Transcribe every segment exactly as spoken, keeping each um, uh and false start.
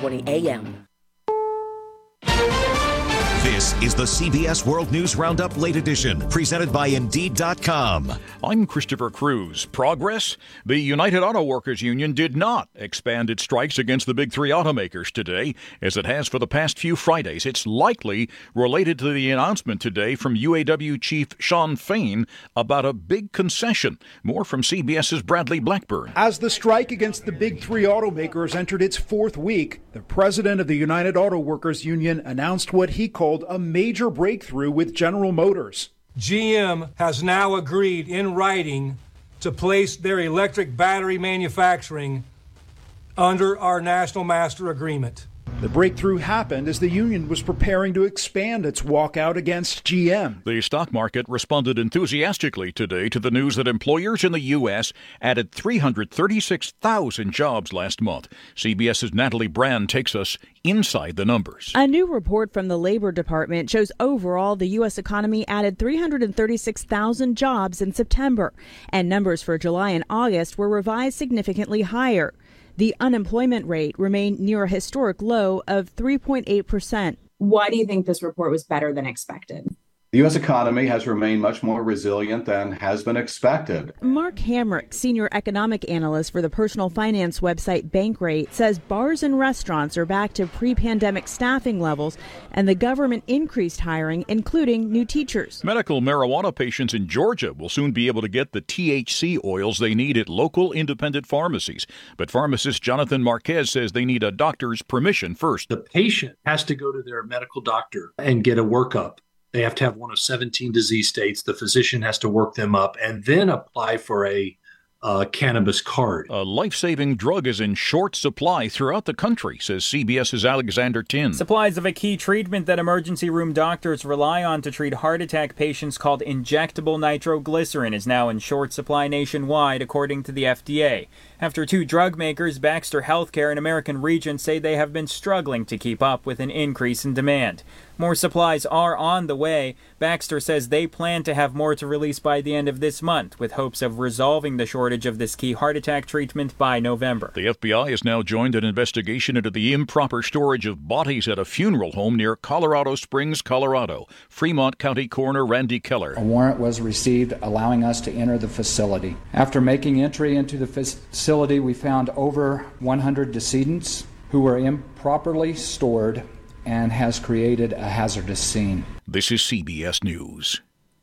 twenty A M. This is the C B S World News Roundup Late Edition, presented by Indeed dot com. I'm Christopher Cruz. Progress? The United Auto Workers Union did not expand its strikes against the big three automakers today, as it has for the past few Fridays. It's likely related to the announcement today from U A W Chief Shawn Fain about a big concession. More from CBS's Bradley Blackburn. As the strike against the big three automakers entered its fourth week, the president of the United Auto Workers Union announced what he called a major breakthrough with General Motors. G M has now agreed in writing to place their electric battery manufacturing under our National Master Agreement. The breakthrough happened as the union was preparing to expand its walkout against G M. The stock market responded enthusiastically today to the news that employers in the U S added three hundred thirty-six thousand jobs last month. CBS's Natalie Brand takes us inside the numbers. A new report from the Labor Department shows overall the U S economy added three hundred thirty-six thousand jobs in September, and numbers for July and August were revised significantly higher. The unemployment rate remained near a historic low of three point eight percent. Why do you think this report was better than expected? The U S economy has remained much more resilient than has been expected. Mark Hamrick, senior economic analyst for the personal finance website Bankrate, says bars and restaurants are back to pre-pandemic staffing levels, and the government increased hiring, including new teachers. Medical marijuana patients in Georgia will soon be able to get the T H C oils they need at local independent pharmacies. But pharmacist Jonathan Marquez says they need a doctor's permission first. The patient has to go to their medical doctor and get a workup. They have to have one of seventeen disease states. The physician has to work them up and then apply for a uh, cannabis card. A life-saving drug is in short supply throughout the country, says CBS's Alexander Tin. Supplies of a key treatment that emergency room doctors rely on to treat heart attack patients called injectable nitroglycerin is now in short supply nationwide, according to the F D A. After two drug makers, Baxter Healthcare and American Regent, say they have been struggling to keep up with an increase in demand. More supplies are on the way. Baxter says they plan to have more to release by the end of this month, with hopes of resolving the shortage of this key heart attack treatment by November. The F B I has now joined an investigation into the improper storage of bodies at a funeral home near Colorado Springs, Colorado. Fremont County Coroner Randy Keller. A warrant was received allowing us to enter the facility. After making entry into the facility, we found over one hundred decedents who were improperly stored and has created a hazardous scene. This is C B S News.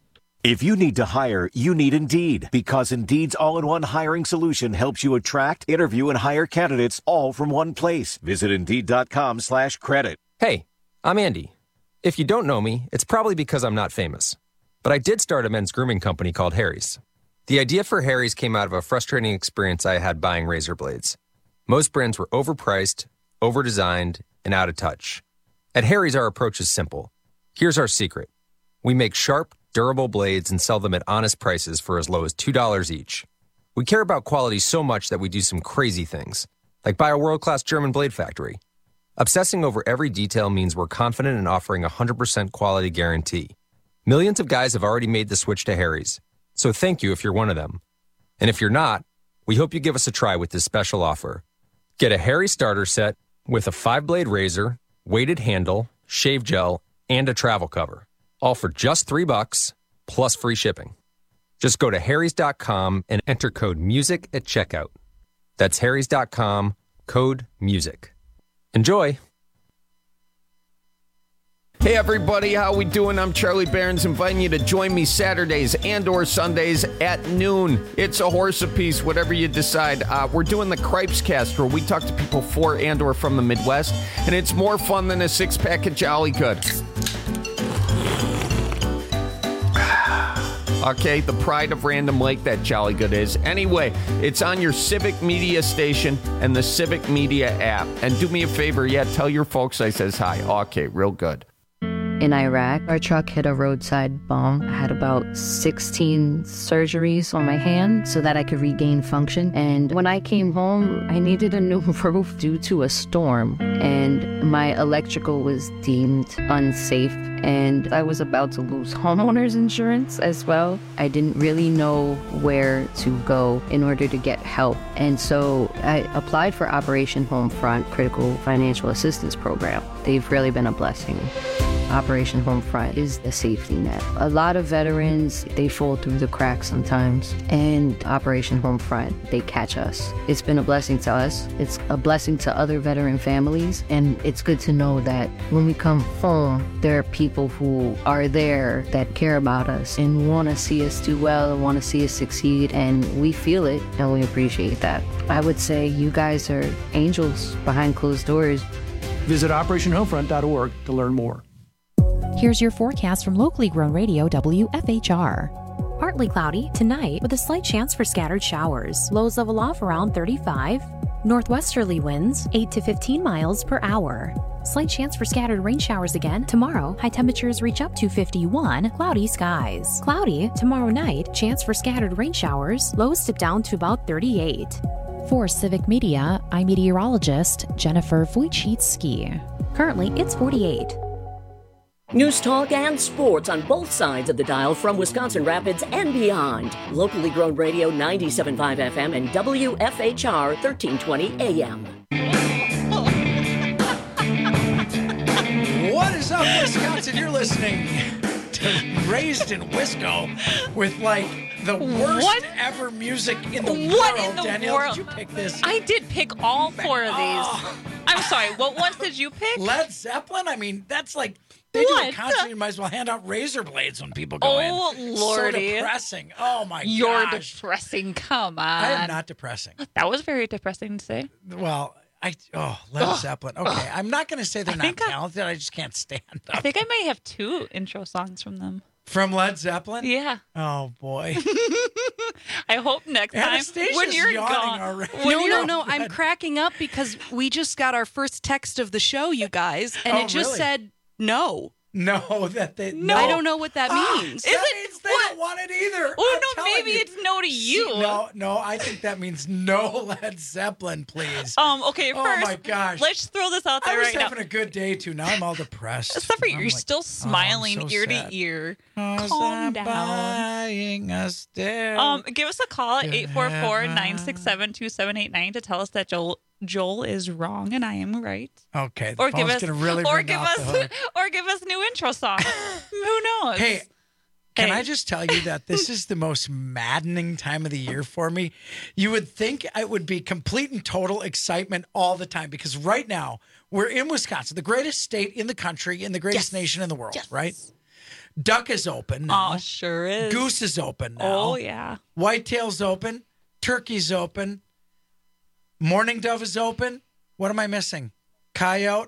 If you need to hire, you need Indeed, because Indeed's all-in-one hiring solution helps you attract, interview, and hire candidates all from one place. Visit Indeed.com slash credit. Hey, I'm Andy. If you don't know me, it's probably because I'm not famous. But I did start a men's grooming company called Harry's. The idea for Harry's came out of a frustrating experience I had buying razor blades. Most brands were overpriced, overdesigned, and out of touch. At Harry's, our approach is simple. Here's our secret. We make sharp, durable blades and sell them at honest prices for as low as two dollars each. We care about quality so much that we do some crazy things, like buy a world-class German blade factory. Obsessing over every detail means we're confident in offering a one hundred percent quality guarantee. Millions of guys have already made the switch to Harry's, so thank you if you're one of them. And if you're not, we hope you give us a try with this special offer. Get a Harry's starter set with a five-blade razor, weighted handle, shave gel, and a travel cover. All for just three bucks, plus free shipping. Just go to harrys dot com and enter code MUSIC at checkout. That's harrys dot com, code MUSIC. Enjoy! Hey everybody, how we doing? I'm Charlie Barons, inviting you to join me Saturdays and or Sundays at noon. It's a horse apiece, whatever you decide. Uh, we're doing the Cripes Cast, where we talk to people for and or from the Midwest, and it's more fun than a six-pack of Jolly Good. Okay, the pride of Random Lake, that Jolly Good is. Anyway, it's on your Civic Media station and the Civic Media app. And do me a favor, yeah, tell your folks I says hi. Okay, real good. in Iraq. Our truck hit a roadside bomb. I had about sixteen surgeries on my hand so that I could regain function. And when I came home, I needed a new roof due to a storm. And my electrical was deemed unsafe. And I was about to lose homeowners insurance as well. I didn't really know where to go in order to get help. And so I applied for Operation Homefront Critical Financial Assistance Program. They've really been a blessing. Operation Homefront is the safety net. A lot of veterans, they fall through the cracks sometimes, and Operation Homefront, they catch us. It's been a blessing to us. It's a blessing to other veteran families, and it's good to know that when we come home, there are people who are there that care about us and want to see us do well and want to see us succeed, and we feel it, and we appreciate that. I would say you guys are angels behind closed doors. Visit operation homefront dot org to learn more. Here's your forecast from locally grown radio W F H R. Partly cloudy tonight with a slight chance for scattered showers. Lows level off around thirty-five. Northwesterly winds eight to fifteen miles per hour. Slight chance for scattered rain showers again. Tomorrow, high temperatures reach up to fifty-one. Cloudy skies. Cloudy tomorrow night. Chance for scattered rain showers. Lows dip down to about thirty-eight. For Civic Media, I'm meteorologist Jennifer Wojcicki. Currently, it's forty-eight. News talk and sports on both sides of the dial from Wisconsin Rapids and beyond. Locally grown radio ninety-seven point five F M and W F H R thirteen twenty A M. What is up, Wisconsin? You're listening to Raised in Wisco with like the worst what? ever music in the what world. In the Danielle, world? did you pick this? I did pick all four of these. Oh. I'm sorry, what ones did you pick? Led Zeppelin? I mean, that's like... They what? do a concert, you might as well hand out razor blades when people go oh, in. Oh, Lordy. So depressing. Oh, my You're gosh. You're depressing. Come on. I am not depressing. That was very depressing to say. Well, I... Oh, Led oh. Zeppelin. Okay, I'm not going to say they're I not talented. I, I just can't stand them. I think I may have two intro songs from them. From Led Zeppelin? Yeah. Oh, boy. I hope next time Anastasia's when you're yawning gone. Already. No, no, no, no. I'm cracking up because we just got our first text of the show, you guys, and oh, it just really? said no. No, that they no. I don't know what that means. Ah, that it, means they what? don't want it either. Oh I'm no, maybe you. it's no to you. See, no, no, I think that means no Led Zeppelin, please. Um, okay, oh first, my gosh, let's throw this out there right now. right I was having a good day too. Now I'm all depressed. Except for you're like, still smiling oh, so ear sad. to ear. Oh, Calm down. Buying a stair. Um, give us a call at eight four four, nine six seven, two seven eight nine to tell us that Joel Joel is wrong and I am right. Okay, the or phone's give us, gonna really or ring give off us, the hook. or give us new intro song. Who knows? Hey, can hey. I just tell you that this is the most maddening time of the year for me? You would think it would be complete and total excitement all the time because right now we're in Wisconsin, the greatest state in the country, in the greatest yes. nation in the world, yes. right? Duck is open now. Oh, sure is. Goose is open now. Oh, yeah. Whitetail's open. Turkey's open. Morning dove is open. What am I missing? Coyote.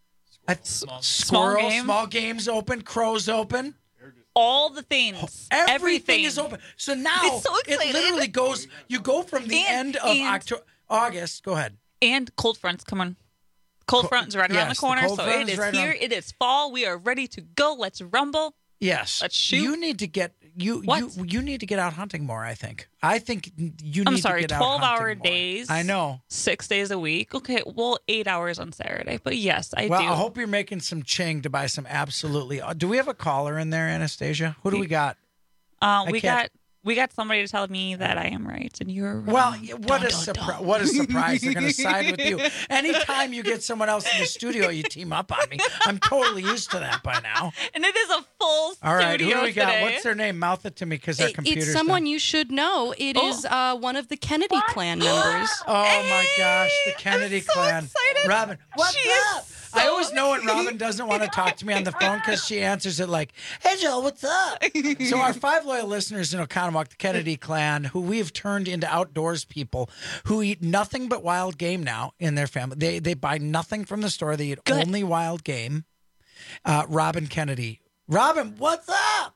I, small, squirrel. Small, game. small games open. Crow's open. All the things. Everything Everything is open. So now it's so it literally goes, you go from the and, end of October, August. Go ahead. And cold fronts come on. Cold front is right yes, around the corner. The so it is, is right here. Around. It is fall. We are ready to go. Let's rumble. Yes. Let's shoot. You need to get you what? you you need to get out hunting more, I think. I think you need I'm sorry, to get out twelve hunting hour more. days. I know. Six days a week. Okay, well, eight hours on Saturday. But yes, I well, do. Well, I hope you're making some ching to buy some absolutely. Do we have a caller in there, Anastasia? Who do we got? Uh, we got we got somebody to tell me that I am right and you're wrong. Well, what dun, a surprise! What a surprise! They're going to side with you. Anytime you get someone else in the studio, you team up on me. I'm totally used to that by now. And it is a full All right, studio who do we got? today. What's their name? Mouth it to me because our it, computer's It's someone done. you should know. It oh. is uh, one of the Kennedy clan members. Oh hey, my gosh, the Kennedy I'm so clan. Excited. Robin, what's she up? So I always know when Robin doesn't want to talk to me on the phone because she answers it like, "Hey, Joel, what's up?" So our five loyal listeners in Oconomowoc, the Kennedy clan, who we have turned into outdoors people who eat nothing but wild game now in their family. They they buy nothing from the store. They eat Good. only wild game. Uh, Robin Kennedy. Robin, what's up?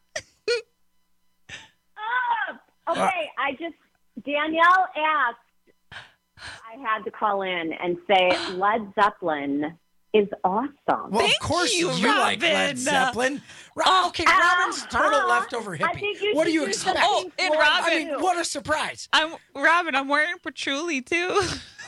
Up. Okay, uh, I just, Danielle asked, I had to call in and say Led Zeppelin is awesome. Well, Thank of course you, you, like Led Robin. Zeppelin. Ro- Oh, okay, Robin's a total uh, leftover I hippie. think you What do should you do expect? something Oh, and for Robin- I mean, what a surprise. I'm Robin. I'm wearing patchouli too.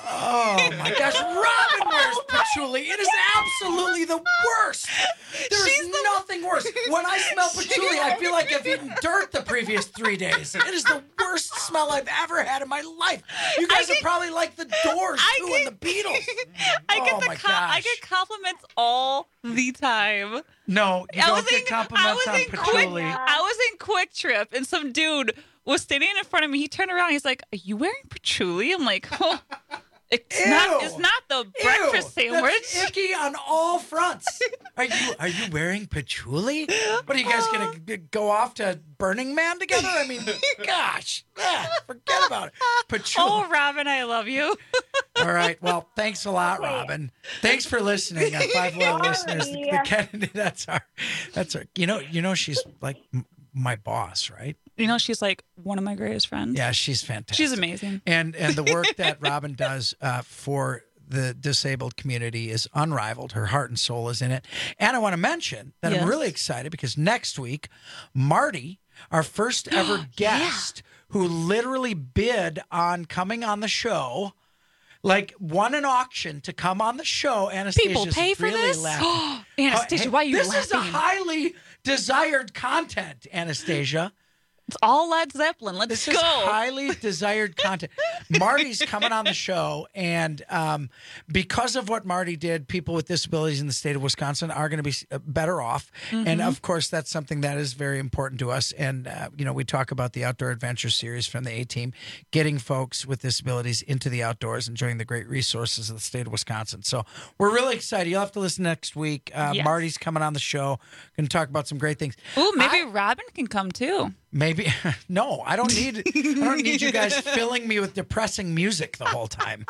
Oh my gosh, Robin wears patchouli. It is absolutely the worst. There is She's the- nothing worse. When I smell patchouli, I feel like I've eaten dirt the previous three days. It is the worst smell I've ever had in my life. You guys get- are probably like the Doors I too, get- and the Beatles. I get Oh the my com- I gosh. get compliments all the time. No, you I don't was get in, compliments I was on in Quick, patchouli. I was in Quick Trip, and some dude was standing in front of me. He turned around. He's like, "Are you wearing patchouli?" I'm like, "Oh, it's Ew. not. It's not the breakfast Ew, sandwich." That's icky on all fronts. Are you are you wearing patchouli? What are you guys gonna g- go off to Burning Man together? I mean, gosh, ah, forget about it. Patchouli. Oh, Robin, I love you. All right. Well, thanks a lot, Robin. Thanks for listening, our five loyal listeners. The, the Kennedy, that's our, that's our. You know, you know, she's like m- my boss, right? You know, she's like one of my greatest friends. Yeah, she's fantastic. She's amazing. And and the work that Robin does uh, for the disabled community is unrivaled. Her heart and soul is in it. And I want to mention that Yes. I'm really excited because next week, Marty, our first ever guest, who literally bid on coming on the show, like won an auction to come on the show. Anastasia's People pay for really this? laughing. Anastasia, why are you This is a laughing? highly desired content, Anastasia. It's all Led Zeppelin. Let's This go. is highly desired content. Marty's coming on the show, and um, because of what Marty did, people with disabilities in the state of Wisconsin are going to be uh, better off. And Mhm. of course, that's something that is very important to us. And uh, you know, we talk about the Outdoor Adventure Series from the A Team, getting folks with disabilities into the outdoors, enjoying the great resources of the state of Wisconsin. So we're really excited. You'll have to listen next week. Uh, Yes. Marty's coming on the show, going to talk about some great things. Ooh, maybe Robin can come too. Maybe no, I don't need I don't need you guys filling me with depressing music the whole time.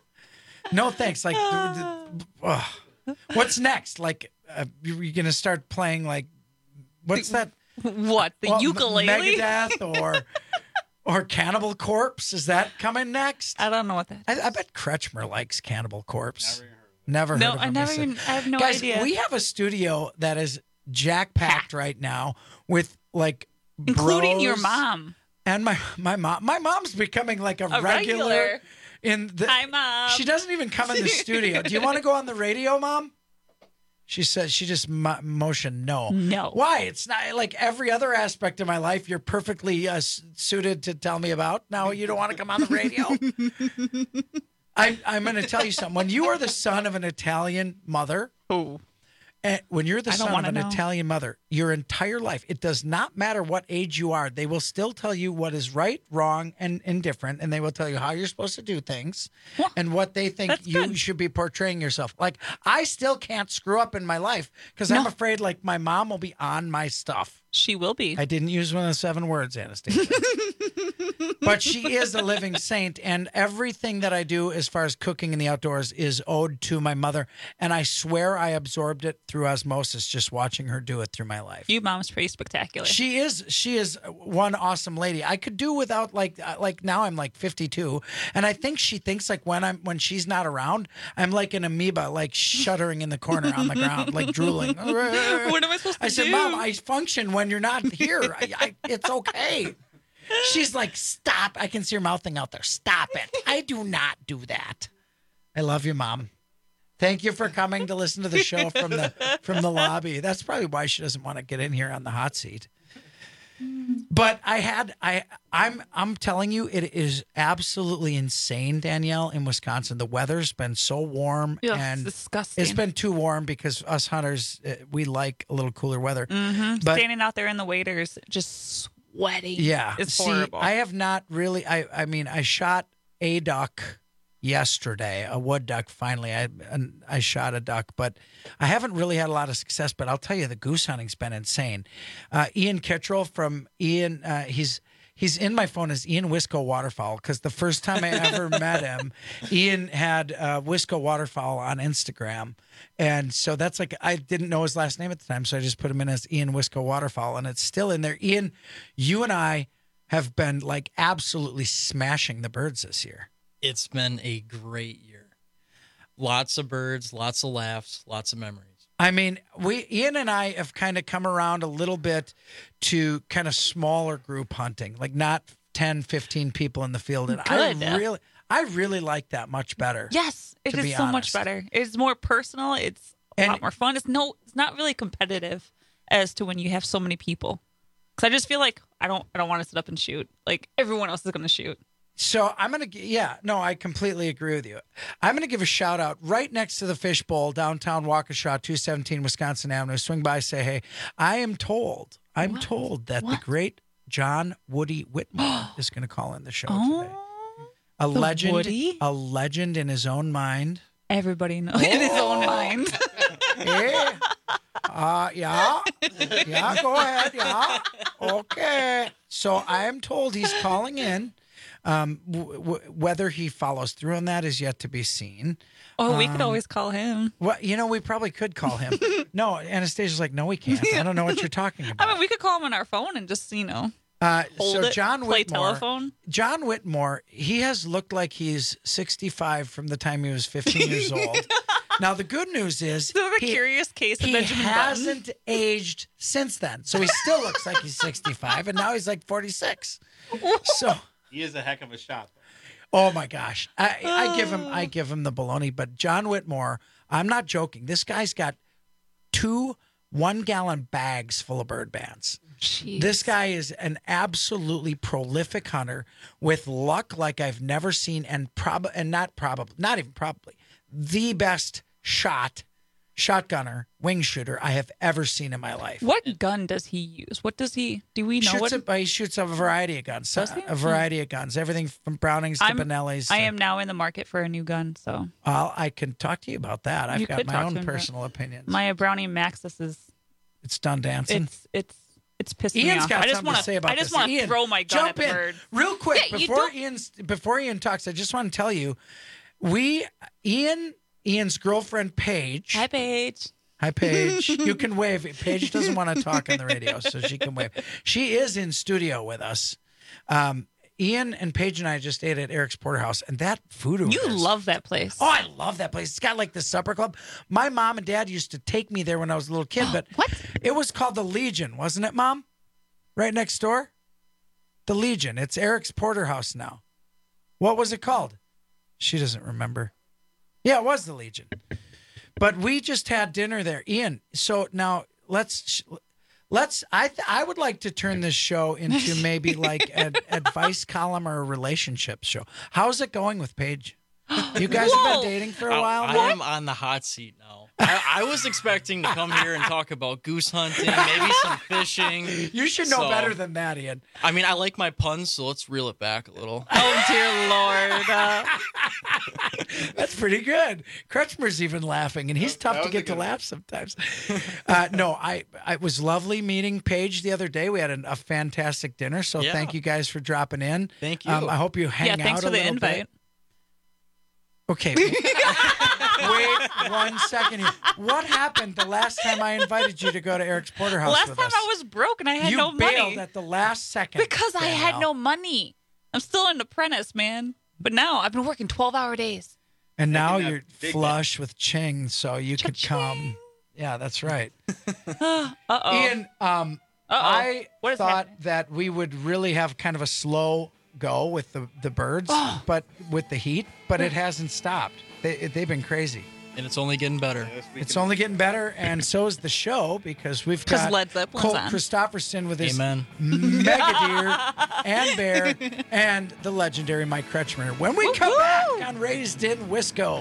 No thanks. Like, ugh. What's next? Like, uh, you- you're gonna start playing like, what's that? What, the Well, ukulele? Megadeth or or Cannibal Corpse? Is that coming next? I don't know what that. I, I bet Kretschmer likes Cannibal Corpse. Never heard No, of I him. never Listen. even. I have no Guys, idea. we have a studio that is jack packed right now with like Including your bros mom. and my my mom. My mom's becoming like a, A regular, regular. in the. Hi, Mom. She doesn't even come in the studio. Do you want to go on the radio, Mom? She says she just mo- motioned no. No. Why? It's not like every other aspect of my life. You're perfectly uh, s- suited to tell me about. Now you don't want to come on the radio. I, I'm going to tell you something. When you are the son of an Italian mother, oh. and when you're the I don't son of wanna an know. Italian mother, your entire life, it does not matter what age you are. They will still tell you what is right, wrong, and indifferent, and they will tell you how you're supposed to do things and what they think That's you good. should be portraying yourself. Like, I still can't screw up in my life because I'm No. afraid, like, my mom will be on my stuff. She will be. I didn't use one of the seven words, Anastasia. But she is a living saint, and everything that I do as far as cooking in the outdoors is owed to my mother. And I swear I absorbed it through osmosis, just watching her do it through my life. You mom's pretty spectacular. She is. She is one awesome lady. I could do without like uh, like now I'm like fifty-two, and I think she thinks like when I'm when she's not around, I'm like an amoeba, like shuddering in the corner on the ground, like drooling. What am I supposed to I said, do? Mom, I function when you're not here. I, I, it's okay. She's like, stop. I can see her mouthing out there. Stop it. I do not do that. I love you, Mom. Thank you for coming to listen to the show from the from the lobby. That's probably why she doesn't want to get in here on the hot seat. But I had I I'm I'm telling you, it is absolutely insane, Danielle, in Wisconsin. The weather's been so warm Ugh, and it's disgusting. it's been too warm because us hunters uh, we like a little cooler weather. Mm-hmm. But Standing out there in the waders, just sweaty. yeah, It's see, horrible. I have not really. I I mean, I shot a duck yesterday, a wood duck. Finally, I and I shot a duck, but I haven't really had a lot of success. But I'll tell you, the goose hunting's been insane. Uh, Ian Kittrell from Ian, uh, he's. He's in my phone as Ian Wisco Waterfowl because the first time I ever met him, Ian had uh, Wisco Waterfowl on Instagram. And so that's like, I didn't know his last name at the time, so I just put him in as Ian Wisco Waterfowl, and it's still in there. Ian, you and I have been like absolutely smashing the birds this year. It's been a great year. Lots of birds, lots of laughs, lots of memories. I mean, we Ian and I have kind of come around a little bit to kind of smaller group hunting, like not ten, fifteen people in the field. And Good. I really I really like that much better. Yes, it to is be so much honest. better. It's more personal. It's a And- lot more fun. It's no, it's not really competitive as to when you have so many people. Because I just feel like I don't, I don't want to sit up and shoot. Like everyone else is going to shoot. So I'm going to, yeah, no, I completely agree with you. I'm going to give a shout out right next to the Fish Bowl, downtown Waukesha, two seventeen Wisconsin Avenue. Swing by, say, hey, I am told, I'm What? told that What? the great John Woody Whitmore is going to call in the show Oh, today. A the legend, Woody? a legend in his own mind. Everybody knows in his own mind. Yeah. Uh, yeah. Yeah, go ahead. Yeah. Okay. So I am told he's calling in. Um, w- w- whether he follows through on that is yet to be seen. Oh, we could Um, always call him. Well, you know, we probably could call him. No, Anastasia's like, no, we can't. I don't know what you're talking about. I mean, we could call him on our phone and just, you know, Uh, hold so it, John play Whitmore, telephone. John Whitmore, he has looked like he's sixty-five from the time he was fifteen years old. Now the good news is Sort of a he, curious case of he Benjamin hasn't aged since then. So he still looks like he's sixty-five, and now he's like forty-six. So He is a heck of a shot. oh my gosh, I, I give him I give him the baloney. But John Whitmore, I'm not joking. This guy's got two one-gallon bags full of bird bands. Jeez. This guy is an absolutely prolific hunter with luck like I've never seen, and prob and not probably, not even probably, the best shot, shotgunner, wing shooter I have ever seen in my life. What gun does he use? What does he? Do we know Shoots what? a, he shoots a variety of guns. Does he? A variety of guns. Everything from Brownings to I'm- Benellis. I to- am now in the market for a new gun, so Well, I can talk to you about that. I've You got could my talk to own him, but personal opinions. my Browning Maxis is It's done dancing. it's it's it's pissing Ian's me off. got I just something want to say about I just this. want to Ian, throw my gun jump at the in bird real quick Yeah, you before don't- Ian's before Ian talks. I just want to tell you, we Ian Ian's girlfriend Paige. Hi, Paige. Hi, Paige. You can wave. Paige doesn't want to talk on the radio, so she can wave. She is in studio with us. Um, Ian and Paige and I just ate at Eric's Porterhouse, and that food. You is- love that place. Oh, I love that place. It's got like the supper club. My mom and dad used to take me there when I was a little kid, but what? It was called the Legion, wasn't it, Mom? Right next door? The Legion. It's Eric's Porterhouse now. What was it called? She doesn't remember. Yeah, it was the Legion. But we just had dinner there, Ian. So now let's let's. I th- I would like to turn this show into maybe like an advice column or a relationship show. How's it going with Paige? You guys have Whoa. been dating for a I- while I, now? am on the hot seat now. I, I was expecting to come here and talk about goose hunting, maybe some fishing. You should know So, better than that, Ian. I mean, I like my puns, so let's reel it back a little. Oh dear Lord! Uh, That's pretty good. Kretschmer's even laughing, and he's tough to get to laugh sometimes. Uh, no, I, I it was lovely meeting Paige the other day. We had a, a fantastic dinner, so Yeah. thank you guys for dropping in. Thank you. Um, I hope you hang yeah, out thanks a for the little invite. bit. Okay. Wait one second here. What happened the last time I invited you to go to Eric's Porterhouse Last with time us? I was broke and I had you no bailed money at the last second. because I had Danielle. no money. I'm still an apprentice, man. But now I've been working twelve-hour days. And now that you're big flush with Ching, so you could come. Yeah, that's right. Uh oh. Ian, um, Uh-oh. I What is thought happening? that we would really have kind of a slow go with the, the birds, Oh. but with the heat, but it hasn't stopped. They, they've been crazy. And it's only getting better. It's only getting better, and so is the show because we've 'Cause got Led Zeppelin's Colt on. Christopherson with his Amen. mega deer and bear, and the legendary Mike Kretschmer. When we come back on Raised in Wisco.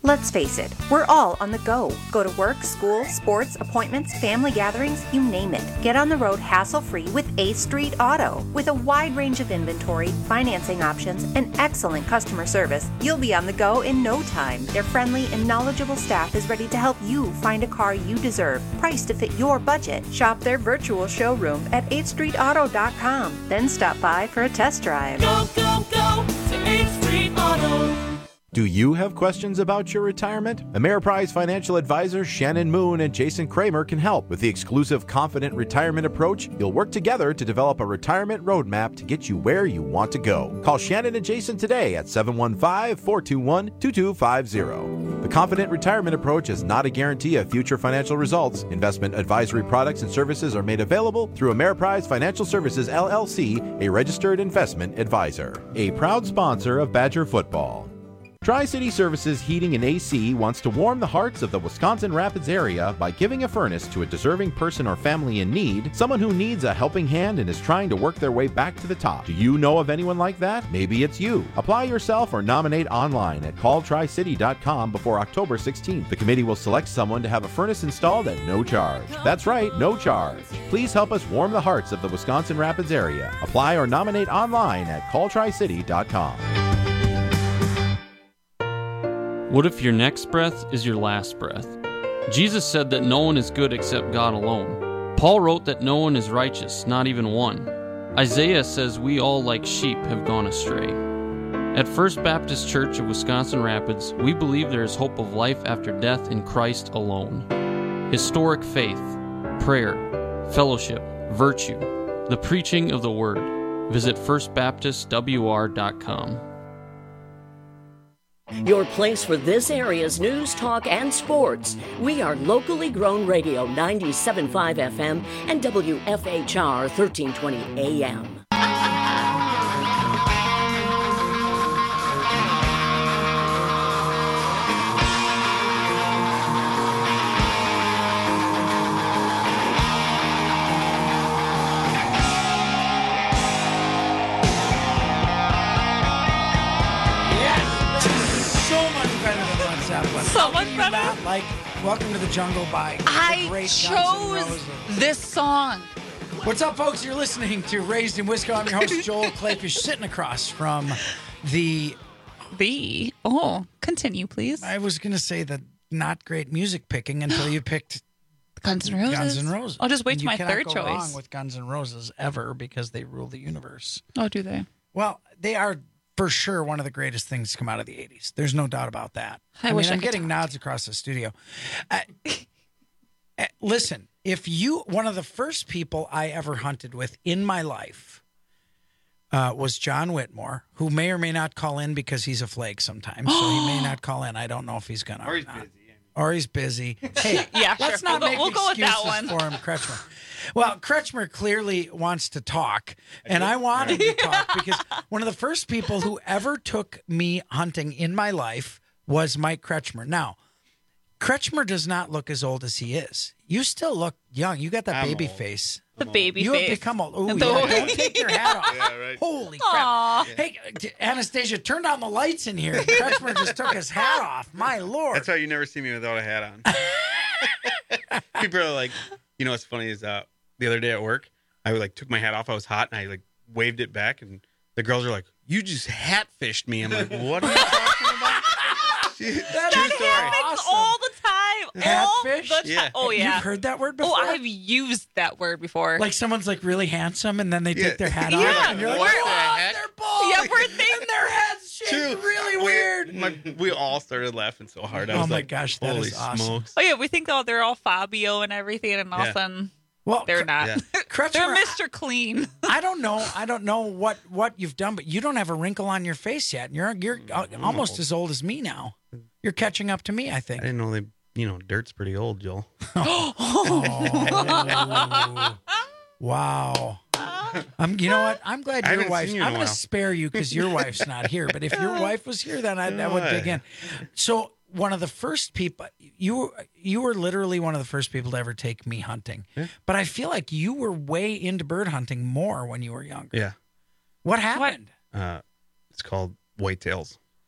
Let's face it, we're all on the go. Go to work, school, sports, appointments, family gatherings, you name it. Get on the road hassle-free with A Street Auto. With a wide range of inventory, financing options, and excellent customer service, you'll be on the go in no time. Their friendly and knowledgeable staff is ready to help you find a car you deserve, priced to fit your budget. Shop their virtual showroom at eighth street auto dot com. Then stop by for a test drive. Go, go, go to eighth Street Auto. Do you have questions about your retirement? Ameriprise financial advisors Shannon Moon and Jason Kramer can help. With the exclusive Confident Retirement Approach, you'll work together to develop a retirement roadmap to get you where you want to go. Call Shannon and Jason today at seven one five, four two one, two two five zero. The Confident Retirement Approach is not a guarantee of future financial results. Investment advisory products and services are made available through Ameriprise Financial Services, L L C, a registered investment advisor. A proud sponsor of Badger Football. Tri-City Services Heating and A C wants to warm the hearts of the Wisconsin Rapids area by giving a furnace to a deserving person or family in need, someone who needs a helping hand and is trying to work their way back to the top. Do you know of anyone like that? Maybe it's you. Apply yourself or nominate online at call tri city dot com before October sixteenth. The committee will select someone to have a furnace installed at no charge. That's right, no charge. Please help us warm the hearts of the Wisconsin Rapids area. Apply or nominate online at call tri city dot com. What if your next breath is your last breath? Jesus said that no one is good except God alone. Paul wrote that no one is righteous, not even one. Isaiah says we all like sheep have gone astray. At First Baptist Church of Wisconsin Rapids, we believe there is hope of life after death in Christ alone. Historic faith, prayer, fellowship, virtue, the preaching of the Word. Visit first baptist w r dot com. Your place for this area's news, talk, and sports. We are locally grown radio ninety-seven point five F M and W F H R thirteen twenty A M. So much better. Not like Welcome to the Jungle by the I great Guns N' chose Roses. this song. What's up, folks? You're listening to Raised in Wisco. I'm your host, Joel Clayfish, sitting across from the... The... Oh, continue, please. I was going to say the not great music picking until you picked... Guns N' Roses? Guns N' Roses. I'll just wait And till my you cannot third go choice. wrong with Guns N' Roses ever because they rule the universe. Oh, do they? Well, they are for sure one of the greatest things to come out of the eighties. There's no doubt about that. I I, wish mean, I I'm could getting talk. nods across the studio. Uh, uh, listen, if you, one of the first people I ever hunted with in my life uh, was John Whitmore, who may or may not call in because he's a flake sometimes. So he may not call in. I don't know if he's going to. Or he's busy. Or he's busy. Hey, Yeah, let's sure. not We'll go- make we'll go with that excuses one. for him, Kretschmer. Well, Kretschmer clearly wants to talk, and I want him to talk because one of the first people who ever took me hunting in my life was Mike Kretschmer. Now, Kretschmer does not look as old as he is. You still look young. You got that I'm baby old. face. The baby you face. have become old. Ooh, The- yeah, don't take your hat off. Yeah, right. Holy crap. Aw. Hey, Anastasia, turn down the lights in here. Kretschmer just took his hat off. My Lord. That's why you never see me without a hat on. People are like, you know what's funny is uh, the other day at work, I like took my hat off. I was hot and I like waved it back, and the girls are like, "You just hat fished me." I'm like, "What are you talking about?" That True is story. happens awesome. all the time. Hatfish? All the time. Yeah. Oh, yeah. You've heard that word before? Oh, I've used that word before. Like someone's like really handsome and then they Yeah. take their hat Yeah. off and you're like, We're- oh, hat. they're bald. Yeah, we're thinking- And their heads shake True. really We- weird. My, we all started laughing so hard. I Oh was my like, gosh, that holy is awesome. smokes. Oh, yeah, we think, oh, they're all Fabio and everything, and all of a Yeah. sudden, Well, they're not. Yeah. Kretschmer, They're Mister Clean. I don't know. I don't know what, what you've done, but you don't have a wrinkle on your face yet. And you're you're uh, almost as old as me now. You're catching up to me, I I think. didn't know they, you know, dirt's pretty old, Joel. Oh. Wow. Um, you know what? I'm glad I your haven't wife. seen you in I'm a going to while. spare you because your wife's not here. But if your wife was here, then I, I would dig in. So one of the first people you were, you were literally one of the first people to ever take me hunting. Yeah. But I feel like you were way into bird hunting more when you were younger. Yeah. What happened? Uh, it's called whitetails.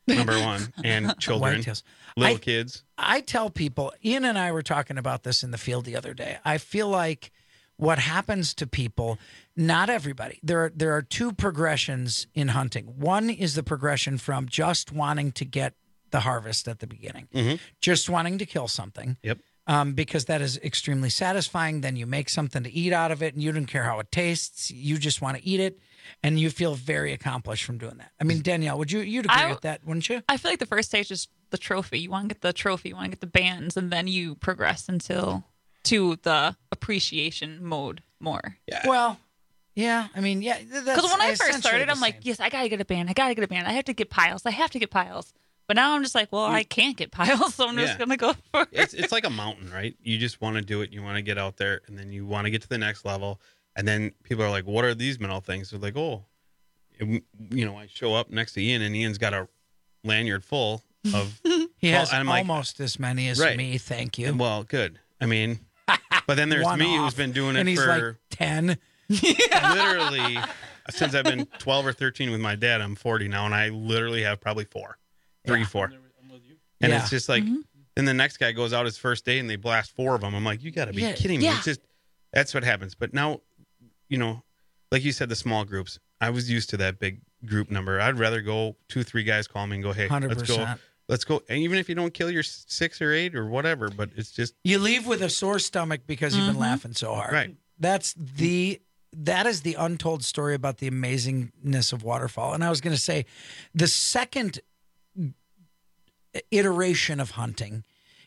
number one, and children, Whitetails. little I- kids. I tell people, Ian and I were talking about this in the field the other day. I feel like what happens to people, not everybody, there are, there are two progressions in hunting. One is the progression from just wanting to get the harvest at the beginning, Mhm. just wanting to kill something. Yep. Um, because that is extremely satisfying. Then you make something to eat out of it, and you don't care how it tastes. You just want to eat it, and you feel very accomplished from doing that. I mean, Danielle, would you you'd agree I- with that, wouldn't you? I feel like the first stage is the trophy. You want to get the trophy, you want to get the bands, and then you progress until to the appreciation mode more. Well, yeah. I mean, yeah. th- that's Because when I first essentially started, the I'm like, yes, I gotta get a band. I gotta get a band. I have to get piles. I have to get piles. But now I'm just like, well, I can't get piles, so I'm just Yeah. gonna go for it's it's like a mountain, right? You just want to do it. You want to get out there, and then you want to get to the next level. And then people are like, "What are these metal things?" They're like, "Oh, it- you know." I show up next to Ian, and Ian's got a lanyard full of. He well, has and I'm like, almost as many as Right. me. Thank you. Well, good. I mean, but then there's One me off, who's been doing it and he's for like ten. literally since I've been twelve or thirteen with my dad. I'm forty now, and I literally have probably four, three, four. And Yeah. it's just like, then the next guy goes out his first day and they blast four of them. I'm like, you got to be Yeah, kidding me. yeah. It's just, that's what happens. But now, you know, like you said, the small groups, I was used to that big group number. I'd rather go two, three guys call me and go, hey, one hundred let's go. percent. Let's go. And even if you don't kill your six or eight or whatever, but it's just. You leave with a sore stomach because you've been Mhm. laughing so hard. Right. That's the that is the untold story about the amazingness of waterfowl. And I was going to say, the second iteration of hunting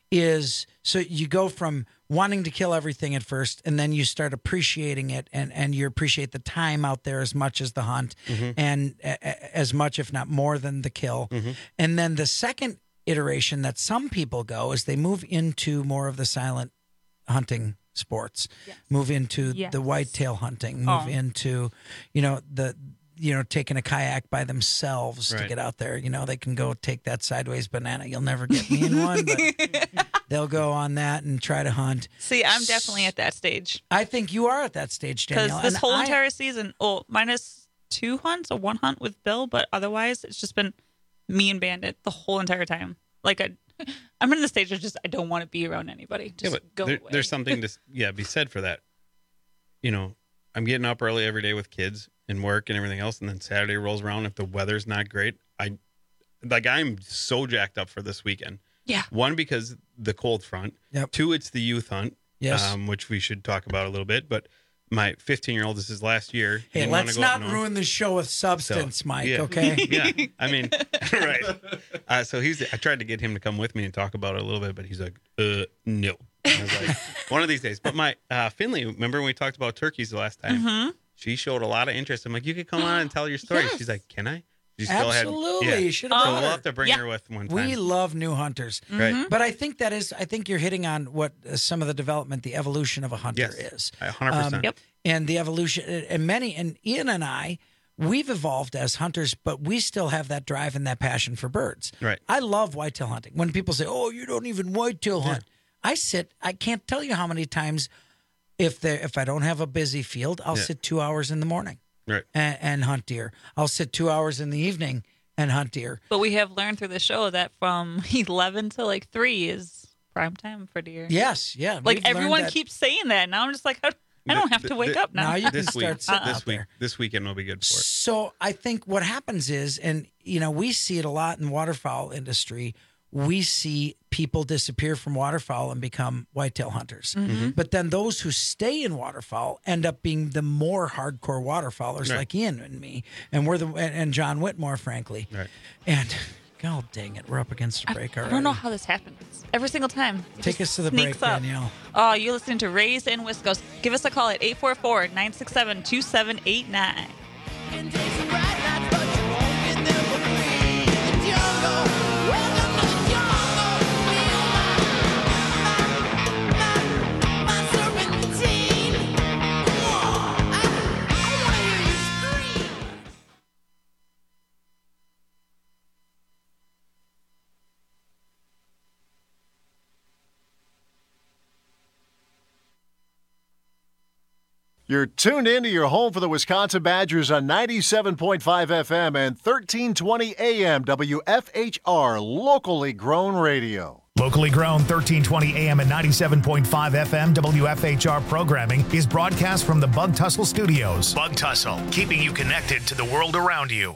is so you go from wanting to kill everything at first, and then you start appreciating it, and and you appreciate the time out there as much as the hunt, Mhm. and a, a- as much if not more than the kill. Mhm. And then the second iteration that some people go is they move into more of the silent hunting sports, move into Yes. the whitetail hunting, move Oh. into, you know, the, you know, taking a kayak by themselves to Right. get out there. You know, they can go take that sideways banana. You'll never get me in one, but they'll go on that and try to hunt. See, I'm definitely at that stage. I think you are at that stage, Because Danielle. this and whole I- entire season, oh, minus two hunts or one hunt with Bill, but otherwise it's just been me and Bandit the whole entire time. Like I, I'm in the stage of just I don't want to be around anybody. Just Yeah, but go there, away. there's something to yeah be said for that. You know, I'm getting up early every day with kids and work and everything else, and then Saturday rolls around. If the weather's not great, I like I'm so jacked up for this weekend. Yeah. One, because the cold front. Yep. Two, it's the youth hunt. Yes. Um, which we should talk about a little bit. But my fifteen year old, this is last year. Hey, didn't wanna let's go out not and- ruin the show with substance, So, Mike, yeah. okay? Yeah. I mean, right. Uh, so he's. I tried to get him to come with me and talk about it a little bit, but he's like, uh, no. I was like, one of these days. But my uh, Finley, remember when we talked about turkeys the last time? Mhm. She showed a lot of interest. I'm like, you could come on and tell your story. Yes. She's like, can I? She Absolutely. Had, You should have So brought we'll her. have to bring Yeah. her with one time. We love new hunters. Right. But I think that is, I think you're hitting on what uh, some of the development, the evolution of a hunter Yes. is. one hundred percent. Um, And the evolution, and many, and Ian and I, we've evolved as hunters, but we still have that drive and that passion for birds. Right. I love whitetail hunting. When people say, oh, you don't even whitetail hunt. I sit, I can't tell you how many times if there, if I don't have a busy field, I'll Yeah. sit two hours in the morning Right. and, and hunt deer. I'll sit two hours in the evening and hunt deer. But we have learned through the show that from eleven to like three is prime time for deer. Yes, yeah. Like we've learned everyone that- keeps saying that. Now I'm just like, I I don't have to wake up now. Now you can this start week, sitting this out week, there. this weekend will be good for it. So I think what happens is, and you know, we see it a lot in the waterfowl industry. We see people disappear from waterfowl and become whitetail hunters. Mhm. But then those who stay in waterfowl end up being the more hardcore waterfowlers, Right. like Ian and me, and we're the and, and John Whitmore, frankly. Right. And God dang it, we're up against a break I already. don't know how this happens. Every single time. It Take just us to the sneaks break, up. Danielle. Oh, you're listening to Raised in Wiscos. Give us a call at eight four four, nine six seven, two seven eight nine. You're tuned into your home for the Wisconsin Badgers on ninety-seven point five F M and thirteen twenty A M W F H R, locally grown radio. Locally grown thirteen twenty A M and ninety-seven point five F M W F H R programming is broadcast from the Bug Tussle Studios. Bug Tussle, keeping you connected to the world around you.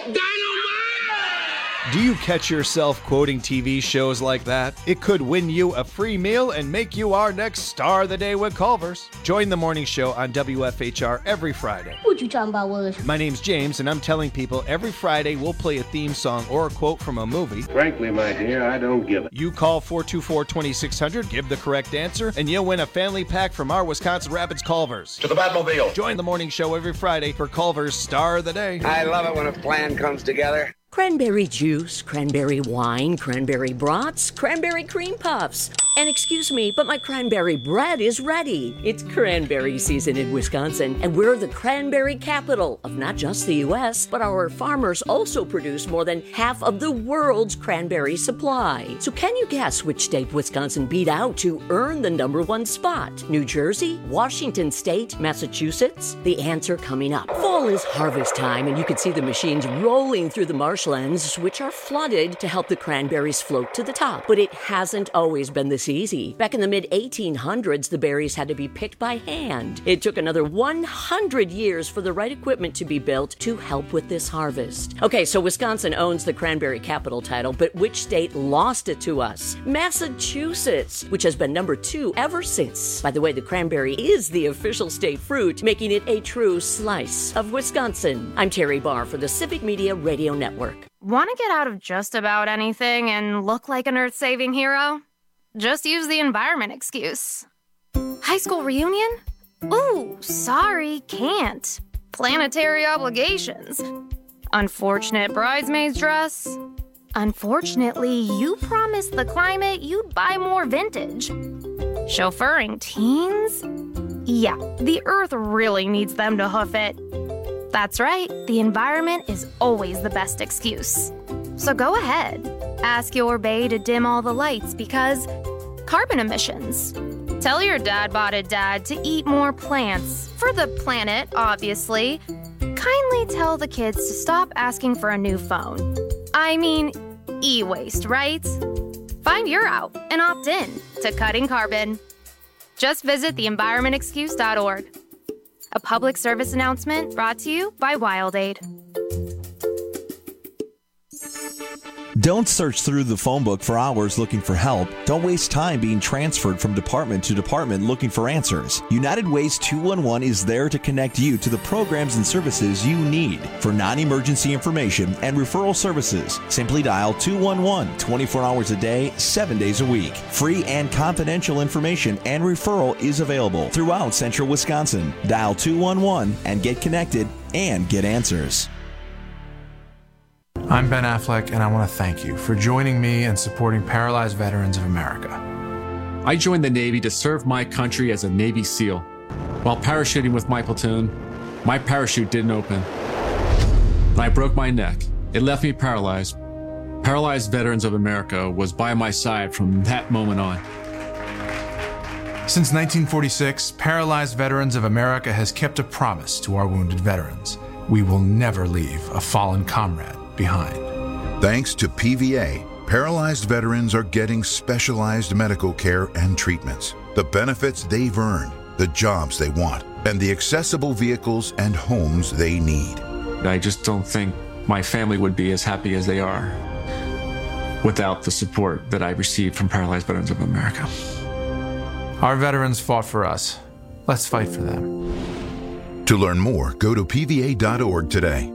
Do you catch yourself quoting T V shows like that? It could win you a free meal and make you our next star of the day with Culver's. Join the morning show on W F H R every Friday. What you talking about, Willis? My name's James, and I'm telling people every Friday we'll play a theme song or a quote from a movie. Frankly, my dear, I don't give it. You call four two four, two six zero zero, give the correct answer, and you'll win a family pack from our Wisconsin Rapids Culver's. To the Batmobile. Join the morning show every Friday for Culver's Star of the Day. I love it when a plan comes together. Cranberry juice, cranberry wine, cranberry brats, cranberry cream puffs. And excuse me, but my cranberry bread is ready. It's cranberry season in Wisconsin, and we're the cranberry capital of not just the U S, but our farmers also produce more than half of the world's cranberry supply. So can you guess which state Wisconsin beat out to earn the number one spot? New Jersey, Washington State, Massachusetts? The answer coming up. Fall is harvest time, and you can see the machines rolling through the marshlands, which are flooded to help the cranberries float to the top. But it hasn't always been this easy. Back in the mid eighteen hundreds, the berries had to be picked by hand. It took another one hundred years for the right equipment to be built to help with this harvest. Okay, so Wisconsin owns the cranberry capital title, but which state lost it to us? Massachusetts, which has been number two ever since. By the way, the cranberry is the official state fruit, making it a true slice of Wisconsin. I'm Terry Barr for the Civic Media Radio Network. Want to get out of just about anything and look like an earth-saving hero? Just use the environment excuse. High school reunion? Ooh, sorry, can't. Planetary obligations. Unfortunate bridesmaid's dress. Unfortunately, you promised the climate you'd buy more vintage. Chauffeuring teens? Yeah, the earth really needs them to hoof it. That's right, the environment is always the best excuse. So go ahead, ask your bae to dim all the lights because carbon emissions. Tell your dad-botted dad to eat more plants. For the planet, obviously. Kindly tell the kids to stop asking for a new phone. I mean, e-waste, right? Find your out and opt in to cutting carbon. Just visit the environment excuse dot org. A public service announcement brought to you by WildAid. Don't search through the phone book for hours looking for help. Don't waste time being transferred from department to department looking for answers. United Way's two one one is there to connect you to the programs and services you need. For non-emergency information and referral services, simply dial two one one twenty-four hours a day, seven days a week. Free and confidential information and referral is available throughout central Wisconsin. Dial two one one and get connected and get answers. I'm Ben Affleck, and I want to thank you for joining me and supporting Paralyzed Veterans of America. I joined the Navy to serve my country as a Navy SEAL. While parachuting with my platoon, my parachute didn't open. I broke my neck. It left me paralyzed. Paralyzed Veterans of America was by my side from that moment on. Since nineteen forty-six, Paralyzed Veterans of America has kept a promise to our wounded veterans. We will never leave a fallen comrade behind. Thanks to P V A, paralyzed veterans are getting specialized medical care and treatments, the benefits they've earned, the jobs they want, and the accessible vehicles and homes they need. I just don't think my family would be as happy as they are without the support that I received from Paralyzed Veterans of America. Our veterans fought for us. Let's fight for them. To learn more, go to P V A dot org today.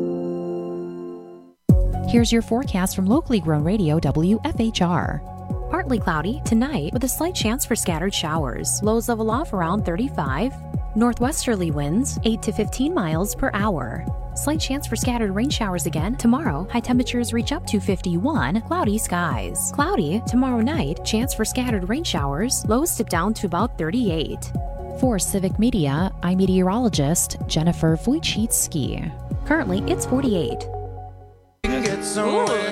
Here's your forecast from locally grown radio W F H R. Partly cloudy tonight with a slight chance for scattered showers. Lows level off around thirty-five. Northwesterly winds eight to fifteen miles per hour. Slight chance for scattered rain showers again. Tomorrow, high temperatures reach up to fifty-one. Cloudy skies. Cloudy tomorrow night. Chance for scattered rain showers. Lows dip down to about thirty-eight. For Civic Media, I'm meteorologist Jennifer Wojcicki. Currently, it's forty-eight. Get somewhere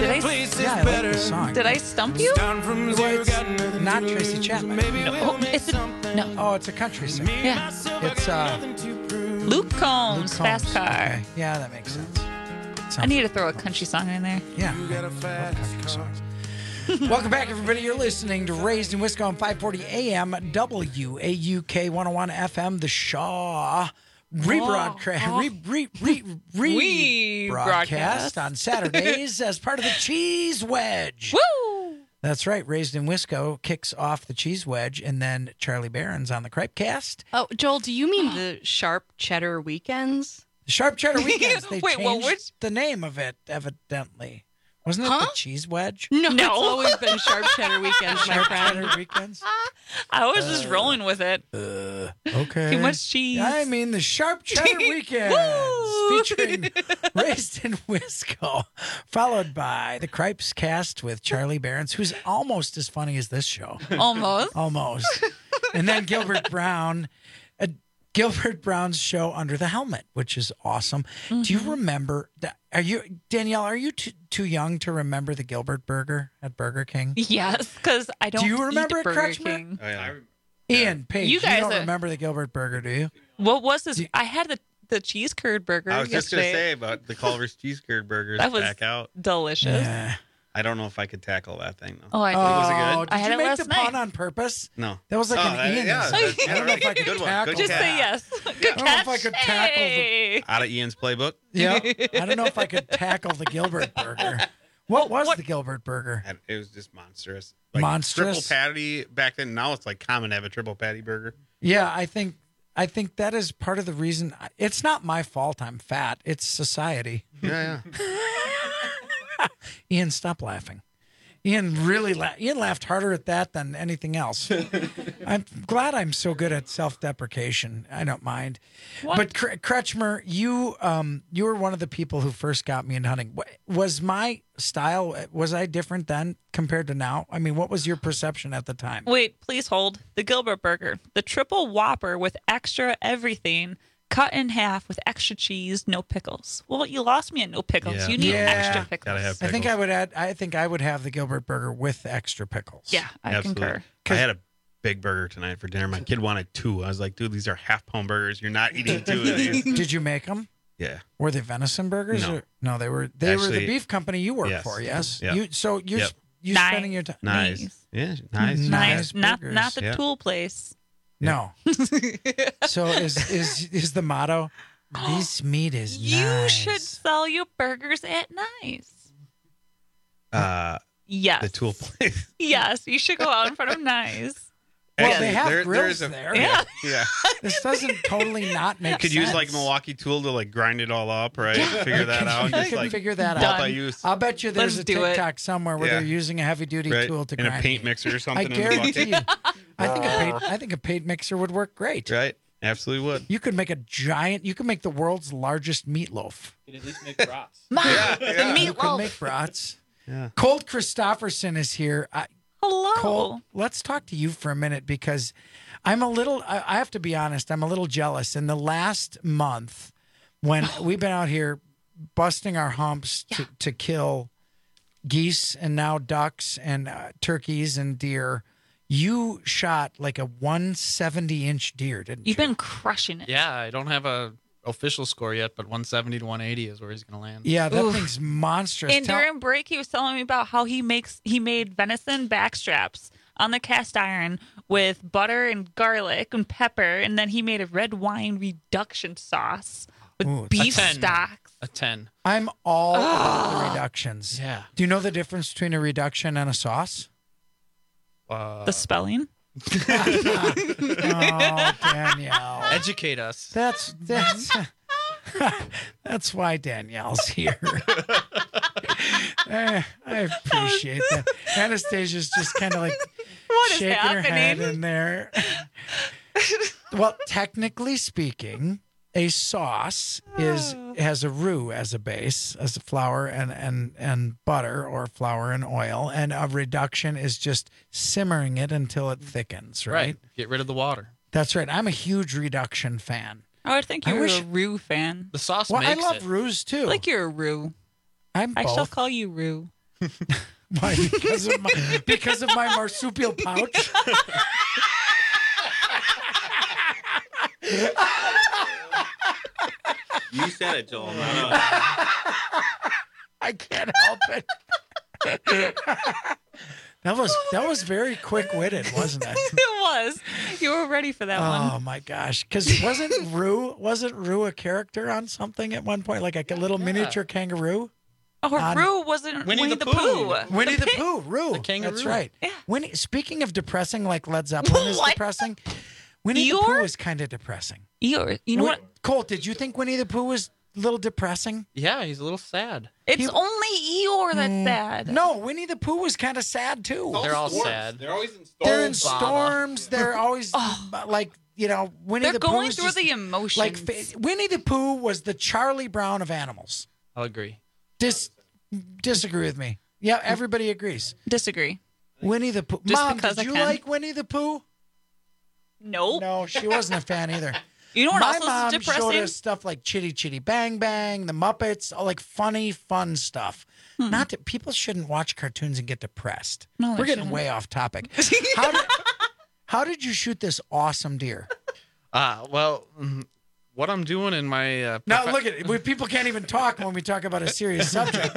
Did I, Yeah, I like the song. did I stump you? Well, it's not Tracy Chapman. No, it's a, no. Oh, it's a country singer. Yeah. It's uh, Luke Combs, Luke Fast Combs. Car. Okay. Yeah, that makes sense. I need to throw a country song in there. Yeah. I love country songs. Welcome back, everybody. You're listening to Raised in Wisco on five forty A M W A U K one oh one F M, the Shaw rebroadcast, Oh, oh. re, re, re, rebroadcast Rebroadcast. on Saturdays as part of the Cheese Wedge. Woo! That's right. Raised in Wisco kicks off the Cheese Wedge, and then Charlie Barron's on the Cripecast. Oh, Joel, do you mean the Sharp Cheddar Weekends? The Sharp Cheddar Weekends. They Wait, changed well, which- the name of it, evidently. Wasn't it Huh? the Cheese Wedge? No, No. it's always been Sharp Cheddar Weekends, my Sharp friend. Cheddar Weekends. I was just rolling with it. Okay. Too much cheese. I mean, the Sharp Cheddar Weekends featuring Raised in Wisco, followed by the Cripes Cast with Charlie Barron's, who's almost as funny as this show. Almost. Almost. And then Gilbert Brown, uh, Gilbert Brown's show Under the Helmet, which is awesome. Do you remember? That, are you Danielle? Are you too, too young to remember the Gilbert Burger at Burger King? Yes, because I don't. Do you remember eat it, Burger Kretschmer? King. Oh, yeah. Ian Page, You you, guys don't are- remember the Gilbert Burger, do you? What was this? I had the the cheese curd burger. I was just going to yesterday. say about the Culver's cheese curd burgers That was back out. delicious. Yeah. I don't know if I could tackle that thing, though. Oh, I Oh, Was it good? did I had you it make last the night. pun on purpose? No. That was like Oh, an that- Ian. yeah, mistake. that's- I don't know if I could good one, tackle good Just catch. say yes. Good I don't know catch. if I could tackle the- Hey. Out of Ian's playbook. Yeah. I don't know if I could tackle the Gilbert Burger. What was the Gilbert Burger? And it was just monstrous. Like Monstrous? Triple patty back then. Now it's like common to have a triple patty burger. Yeah, I think I think that is part of the reason. It's not my fault I'm fat. It's society. Yeah, yeah. Ian, stop laughing. Ian really la- Ian laughed harder at that than anything else. I'm glad I'm so good at self-deprecation. I don't mind. What? But Kr- Kretschmer, you um you were one of the people who first got me into hunting. Wa- Was my style was I different then compared to now? I mean, what was your perception at the time? Wait, please hold. The Gilbert Burger, the triple Whopper with extra everything, cut in half with extra cheese, no pickles. Well, you lost me at no pickles. Yeah. You need Yeah. extra pickles. Gotta have I think pickles. I would add. I think I would have the Gilbert Burger with extra pickles. Yeah, I Absolutely. concur. I had a big burger tonight for dinner. My kid wanted two. I was like, dude, these are half pound burgers. You're not eating two of these. Did you make them? Yeah. Were they venison burgers? No. Or, no, they were. They were the Actually, beef company you work yes. for. Yes. Yep. You. So you're Yep. you Nice. spending your time. Nice. Nice. Yeah, nice. Nice. Nice. Not burgers. not the Yeah. tool place. No. So is is is the motto? This meat is You nice. should sell your burgers at Nice. Uh, Yes. the tool place. Yes, you should go out in front of Nice. Well, Actually, they have there- grills there's a- there. Yeah. Yeah. This doesn't totally not make You could sense. use like a Milwaukee tool to like grind it all up, right? Figure that out. You Just can like figure that out. multi-use. I'll bet you there's Let's a do it. TikTok somewhere where Yeah. they're using a heavy duty Right. tool to In a grind paint meat. mixer or I something in the guarantee you. bucket. I think a paint, I think a paint mixer would work great. Right. Absolutely would. You could make a giant. You could make the world's largest meatloaf. You can at least make brats. Yeah, The yeah. You could meatloaf. make brats. Yeah. Colt Christopherson is here. I, Hello. Colt, let's talk to you for a minute because I'm a little. I, I have to be honest. I'm a little jealous. In the last month, when we've been out here busting our humps to, to kill geese and now ducks and uh, turkeys and deer, you shot like a one seventy inch deer, didn't You've you? been crushing it. Yeah, I don't have a official score yet, but one seventy to one eighty is where he's going to land. Yeah, that Oof. thing's monstrous. And Tell- during break, he was telling me about how he makes he made venison backstraps on the cast iron with butter and garlic and pepper, and then he made a red wine reduction sauce with Ooh, beef a ten. stocks. A ten. I'm all about the reductions. Yeah. Do you know the difference between a reduction and a sauce? Uh, The spelling. Oh, Danielle. educate us. That's that's that's why Danielle's here. Eh, I appreciate that. Anastasia's just kind of like What is shaking her head happening? in there. Well, technically speaking, a sauce is has a roux as a base, as a flour and and and butter or flour and oil, and a reduction is just simmering it until it thickens. Right. Right. Get rid of the water. That's right. I'm a huge reduction fan. Oh, I think I you're wish- a roux fan. The sauce Well, I makes love it. roux too. I like you're a roux. I'm I shall both. call you roux. Why? Because of my, because of my marsupial pouch? You said it, Joel. Not us. I can't help it. That was that was very quick-witted, wasn't it? It was. You were ready for that one. Oh my gosh! Because wasn't Roo wasn't Roo a character on something at one point, like a little miniature kangaroo? Oh, On- Roo wasn't Winnie, Winnie the, the Pooh. Winnie the pig. Pooh, Roo. The kangaroo. That's right. Yeah. Winnie. Speaking of depressing, like Led Zeppelin is What? depressing. Winnie the Eeyore? Pooh is kind of depressing. Eeyore. You know Wi- what? Colt, did you think Winnie the Pooh was a little depressing? Yeah, he's a little sad. It's only Eeyore that's sad. No, Winnie the Pooh was kind of sad too. They're all sad. They're always in storms. They're in storms. They're always like, you know, Winnie They're the Pooh going is through just, the emotions. like fa- Winnie the Pooh was the Charlie Brown of animals. I'll agree. Dis disagree with me. Yeah, everybody agrees. Disagree. Winnie the Pooh. Just Mom, because did I you can. like Winnie the Pooh? Nope. No, she wasn't a fan either. You know what My else mom is depressing? showed us stuff like Chitty Chitty Bang Bang, the Muppets, all like funny, fun stuff. Not that people shouldn't watch cartoons and get depressed. No, they We're getting shouldn't. way off topic. How did, how did you shoot this awesome deer? Uh, well, mm, what I'm doing in my uh, Now profe- look at it. We, people can't even talk when we talk about a serious subject.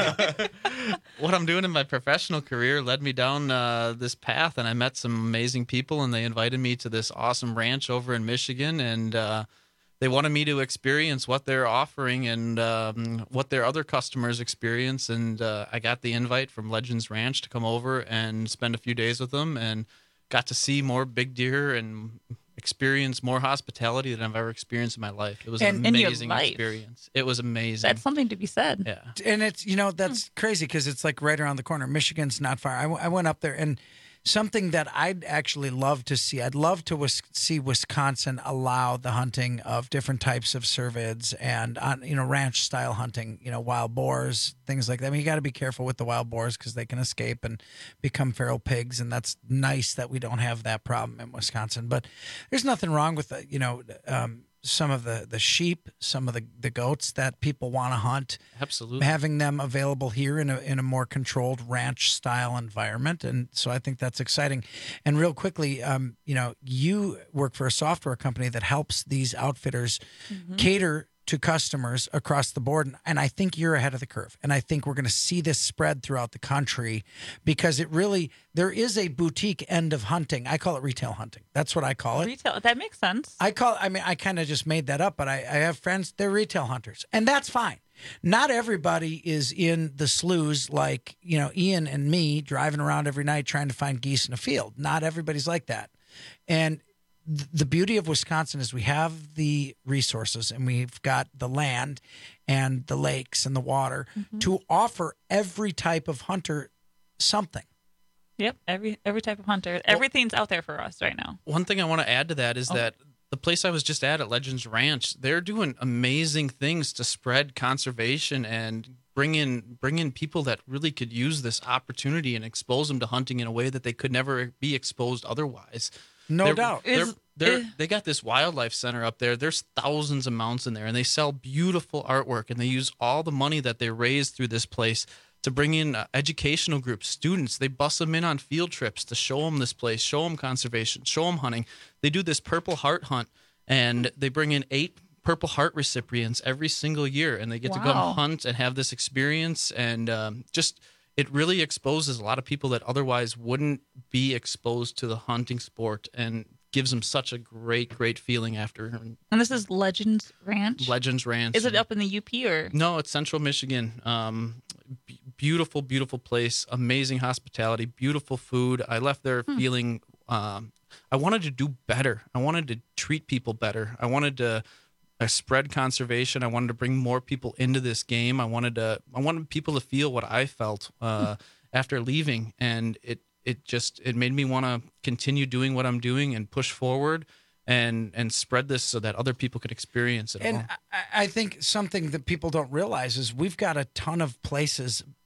what I'm doing in my professional career led me down uh, this path, and I met some amazing people, and they invited me to this awesome ranch over in Michigan, and uh, they wanted me to experience what they're offering and um, what their other customers experience, and uh, I got the invite from Legends Ranch to come over and spend a few days with them, and got to see more big deer and experience more hospitality than I've ever experienced in my life. It was And- an in your amazing life. experience. It was amazing. That's something to be said. Yeah. And it's, you know, that's crazy because it's like right around the corner. Michigan's not far. I, w- I went up there, and something that I'd actually love to see, I'd love to wis- see Wisconsin allow the hunting of different types of cervids and, on you know, ranch style hunting, you know, wild boars, things like that. I mean, you got to be careful with the wild boars because they can escape and become feral pigs. And that's nice that we don't have that problem in Wisconsin. But there's nothing wrong with, the, you know, um, some of the, the sheep, some of the, the goats that people want to hunt. Absolutely. Having them available here in a in a more controlled ranch style environment, and so I think that's exciting. And real quickly, um, you know, you work for a software company that helps these outfitters cater to customers across the board, and, and I think you're ahead of the curve. And I think we're going to see this spread throughout the country because it really there is a boutique end of hunting. I call it retail hunting. That's what I call it. Retail. That makes sense. I call. I mean, I kind of just made that up, but I, I have friends. They're retail hunters, and that's fine. Not everybody is in the sloughs like you know Ian and me driving around every night trying to find geese in a field. Not everybody's like that, and th- the beauty of Wisconsin is we have the resources and we've got the land and the lakes and the water to offer every type of hunter something. Yep. Every every type of hunter. Everything's out there for us right now. One thing I want to add to that is Oh. that the place I was just at at Legends Ranch, they're doing amazing things to spread conservation and bring in bring in people that really could use this opportunity and expose them to hunting in a way that they could never be exposed otherwise. No They're- doubt. They're, Is- they're, eh. they got this wildlife center up there. There's thousands of mounts in there, and they sell beautiful artwork, and they use all the money that they raise through this place to bring in uh, educational groups, students. They bus them in on field trips to show them this place, show them conservation, show them hunting. They do this Purple Heart hunt, and they bring in eight Purple Heart recipients every single year, and they get to Wow. come hunt and have this experience. And um, just it really exposes a lot of people that otherwise wouldn't be exposed to the hunting sport, and gives them such a great, great feeling after. And this is Legends Ranch. Legends Ranch. Is it up in the U P or? No, it's Central Michigan. Um, b- beautiful, beautiful place. Amazing hospitality. Beautiful food. I left there feeling. Um, I wanted to do better. I wanted to treat people better. I wanted to uh, spread conservation. I wanted to bring more people into this game. I wanted to. I wanted people to feel what I felt uh, after leaving, and it. It just it made me want to continue doing what I'm doing and push forward and and spread this so that other people could experience it. And all. I, I think something that people don't realize is we've got a ton of places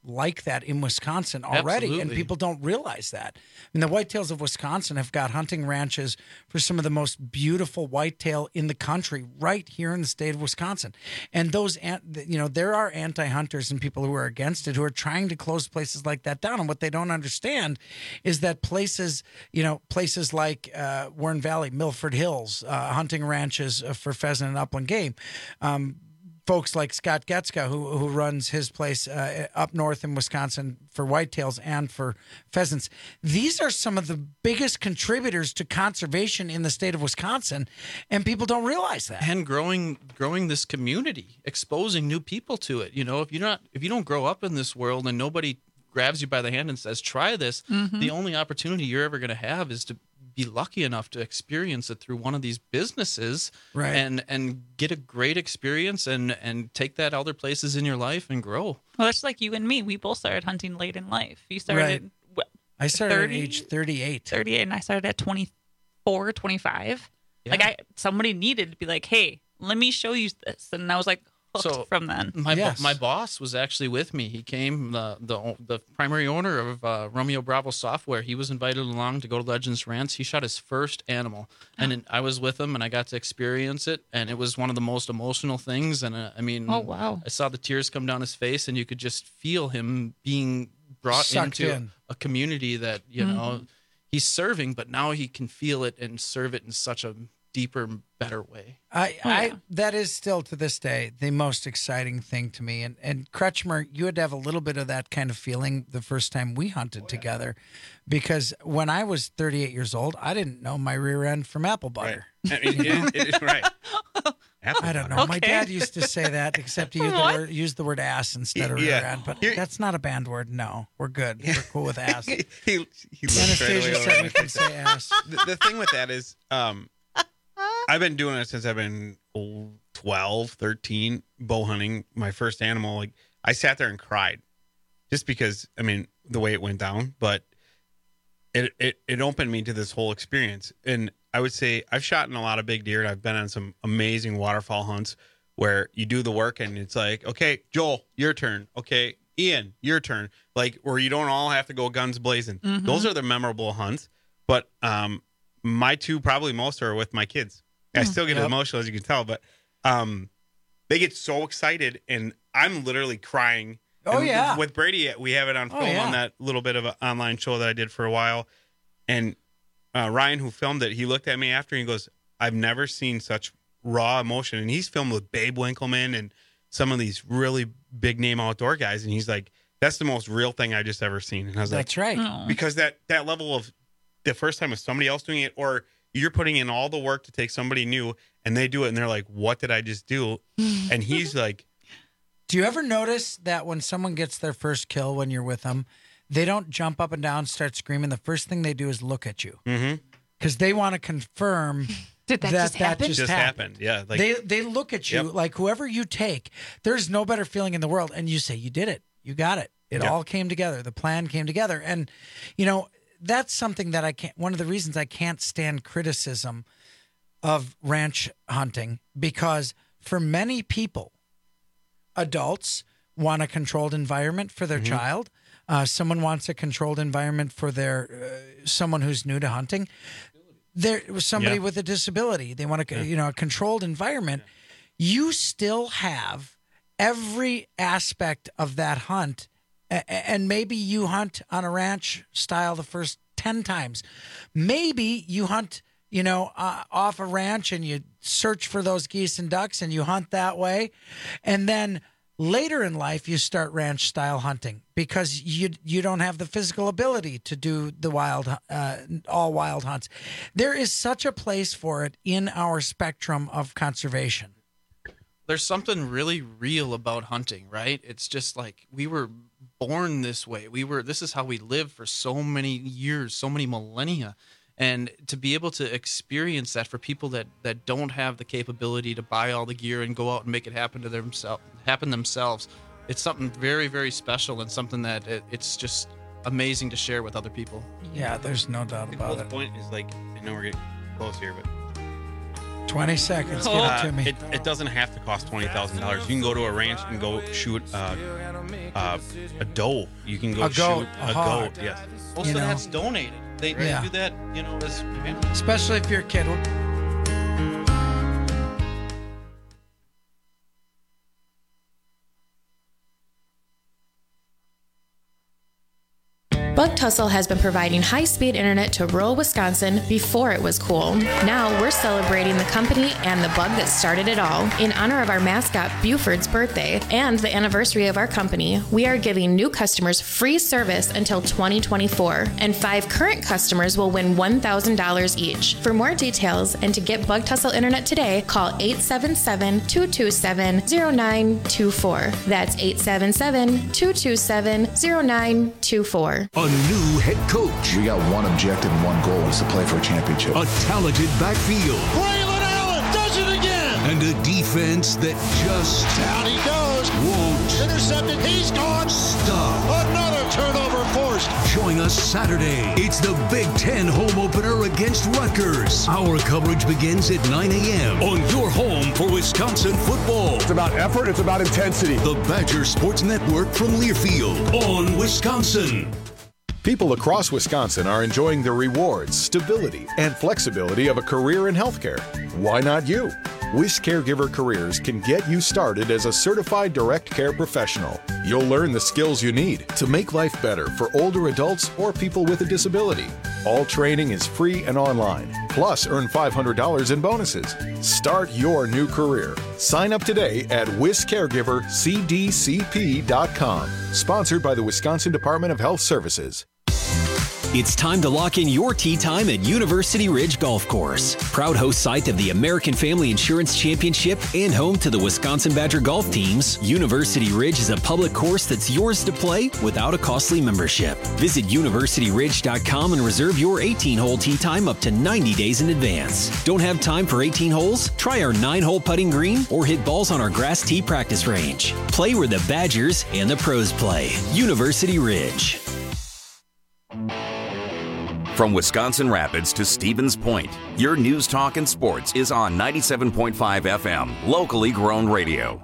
like that in Wisconsin already, and Absolutely. people don't realize that. I mean, the Whitetails of Wisconsin have got hunting ranches for some of the most beautiful whitetail in the country right here in the state of Wisconsin. And those, an- you know, there are anti-hunters and people who are against it who are trying to close places like that down. And what they don't understand is that places, you know, places like uh, Warren Valley, Milford Hills, uh, hunting ranches uh, for pheasant and upland game, um, folks like Scott Getska, who who runs his place uh, up north in Wisconsin for whitetails and for pheasants. These are some of the biggest contributors to conservation in the state of Wisconsin, and people don't realize that. And growing growing this community, exposing new people to it. You know, if you're not if you don't grow up in this world and nobody grabs you by the hand and says, try this, Mhm. the only opportunity you're ever going to have is to be lucky enough to experience it through one of these businesses, Right. and and get a great experience and and take that other places in your life and grow. Well, that's like you and me. We both started hunting late in life. You started Right. at I started at thirty? age thirty-eight. thirty-eight, and I started at twenty-four, twenty-five. Like, I somebody needed to be like, hey, let me show you this. And I was like, hooked So from then. My bo- my boss was actually with me. He came, the the the primary owner of uh, Romeo Bravo Software. He was invited along to go to Legends Ranch. He shot his first animal, and then I was with him, and I got to experience it. And it was one of the most emotional things. And uh, I mean, Oh, wow. I saw the tears come down his face, and you could just feel him being brought Sucked into in. a community that you Mhm. know he's serving, but now he can feel it and serve it in such a deeper, better way. I, Oh, I yeah. that is still to this day the most exciting thing to me. And and Kretschmer, you had to have a little bit of that kind of feeling the first time we hunted together, because when I was thirty-eight years old, I didn't know my rear end from apple butter. I mean, it- it is right. Apple I don't know. butter. My Okay. dad used to say that, except he used the What? word, used the word ass instead of Yeah. rear end. But Here- that's not a banned word. No, we're good. We're cool with ass. he, he looked right Anastasia away said over we it. can say ass. the, the thing with that is, um, I've been doing it since I've been twelve, thirteen, bow hunting. My first animal, like I sat there and cried just because, I mean, the way it went down, but it, it, it opened me to this whole experience. And I would say I've shot in a lot of big deer, and I've been on some amazing waterfowl hunts where you do the work and it's like, okay, Joel, your turn. Okay, Ian, your turn. Like where you don't all have to go guns blazing. Mhm. Those are the memorable hunts. But um, my two probably most are with my kids. I still get Yep. emotional, as you can tell, but um, they get so excited, and I'm literally crying. Oh, And yeah. With Brady, we have it on Oh, film yeah. on that little bit of an online show that I did for a while. And uh, Ryan, who filmed it, he looked at me after and he goes, I've never seen such raw emotion. And he's filmed with Babe Winkleman and some of these really big name outdoor guys. And he's like, that's the most real thing I just ever seen. And I was That's like, right. Oh. because that, that level of the first time with somebody else doing it, or you're putting in all the work to take somebody new and they do it and they're like, what did I just do? And he's like, Do you ever notice that when someone gets their first kill when you're with them, they don't jump up and down, start screaming. The first thing they do is look at you mm-hmm. because they want to confirm Did that, that just that happen? just, just happened. happened. Yeah. Like, they they look at you Yep. like whoever you take, there's no better feeling in the world. And you say, you did it. You got it. It Yep. all came together. The plan came together. And, you know, that's something that I can't, one of the reasons I can't stand criticism of ranch hunting, because for many people, adults want a controlled environment for their Mhm. child. Uh, someone wants a controlled environment for their uh, someone who's new to hunting. There was somebody Yeah. with a disability. They want a you know a controlled environment. You still have every aspect of that hunt, a- a- and maybe you hunt on a ranch style the first ten times. Maybe you hunt, you know, uh, off a ranch and you search for those geese and ducks and you hunt that way, and then later in life you start ranch style hunting because you you don't have the physical ability to do the wild uh, all wild hunts. There is such a place for it in our spectrum of conservation. There's something really real about hunting, right? It's just like we were born this way. We were this is how we lived for so many years, so many millennia. And to be able to experience that for people that, that don't have the capability to buy all the gear and go out and make it happen to themselves, happen themselves, it's something very, very special and something that it, it's just amazing to share with other people. Yeah, there's no doubt the about whole it. point is like, I know we're getting close here, but twenty seconds. Give Uh, it to me. It, it doesn't have to cost twenty thousand dollars. You can go to a ranch and go shoot uh, uh, a doe. You can go A goat, shoot a a, hog. goat. Yes. Also, You know. that's donated. They, they Yeah. do that, you know, as Especially if you're a kid. Bug Tussle has been providing high-speed internet to rural Wisconsin before it was cool. Now we're celebrating the company and the bug that started it all. In honor of our mascot Buford's birthday and the anniversary of our company, we are giving new customers free service until twenty twenty-four, and five current customers will win one thousand dollars each. For more details and to get Bug Tussle internet today, call eight seven seven, two two seven, zero nine two four. That's eight seven seven, two two seven, zero nine two four. A new head coach. We got one objective and one goal is to play for a championship. A talented backfield. Braylon Allen does it again. And a defense that just Down he goes. won't Intercepted. He's gone. stop. Another turnover forced. Join us Saturday. It's the Big Ten home opener against Rutgers. Our coverage begins at nine a.m. on your home for Wisconsin football. It's about effort. It's about intensity. The Badger Sports Network from Learfield on Wisconsin. People across Wisconsin are enjoying the rewards, stability, and flexibility of a career in healthcare. Why not you? Wish Caregiver Careers can get you started as a certified direct care professional. You'll learn the skills you need to make life better for older adults or people with a disability. All training is free and online. Plus, earn five hundred dollars in bonuses. Start your new career. Sign up today at wish caregiver c d c p dot com. Sponsored by the Wisconsin Department of Health Services. It's time to lock in your tee time at University Ridge Golf Course. Proud host site of the American Family Insurance Championship and home to the Wisconsin Badger golf teams, University Ridge is a public course that's yours to play without a costly membership. Visit university ridge dot com and reserve your eighteen-hole tee time up to ninety days in advance. Don't have time for eighteen holes? Try our nine-hole putting green or hit balls on our grass tee practice range. Play where the Badgers and the pros play. University Ridge. From Wisconsin Rapids to Stevens Point, your news, talk, and sports is on ninety-seven point five F M, locally grown radio.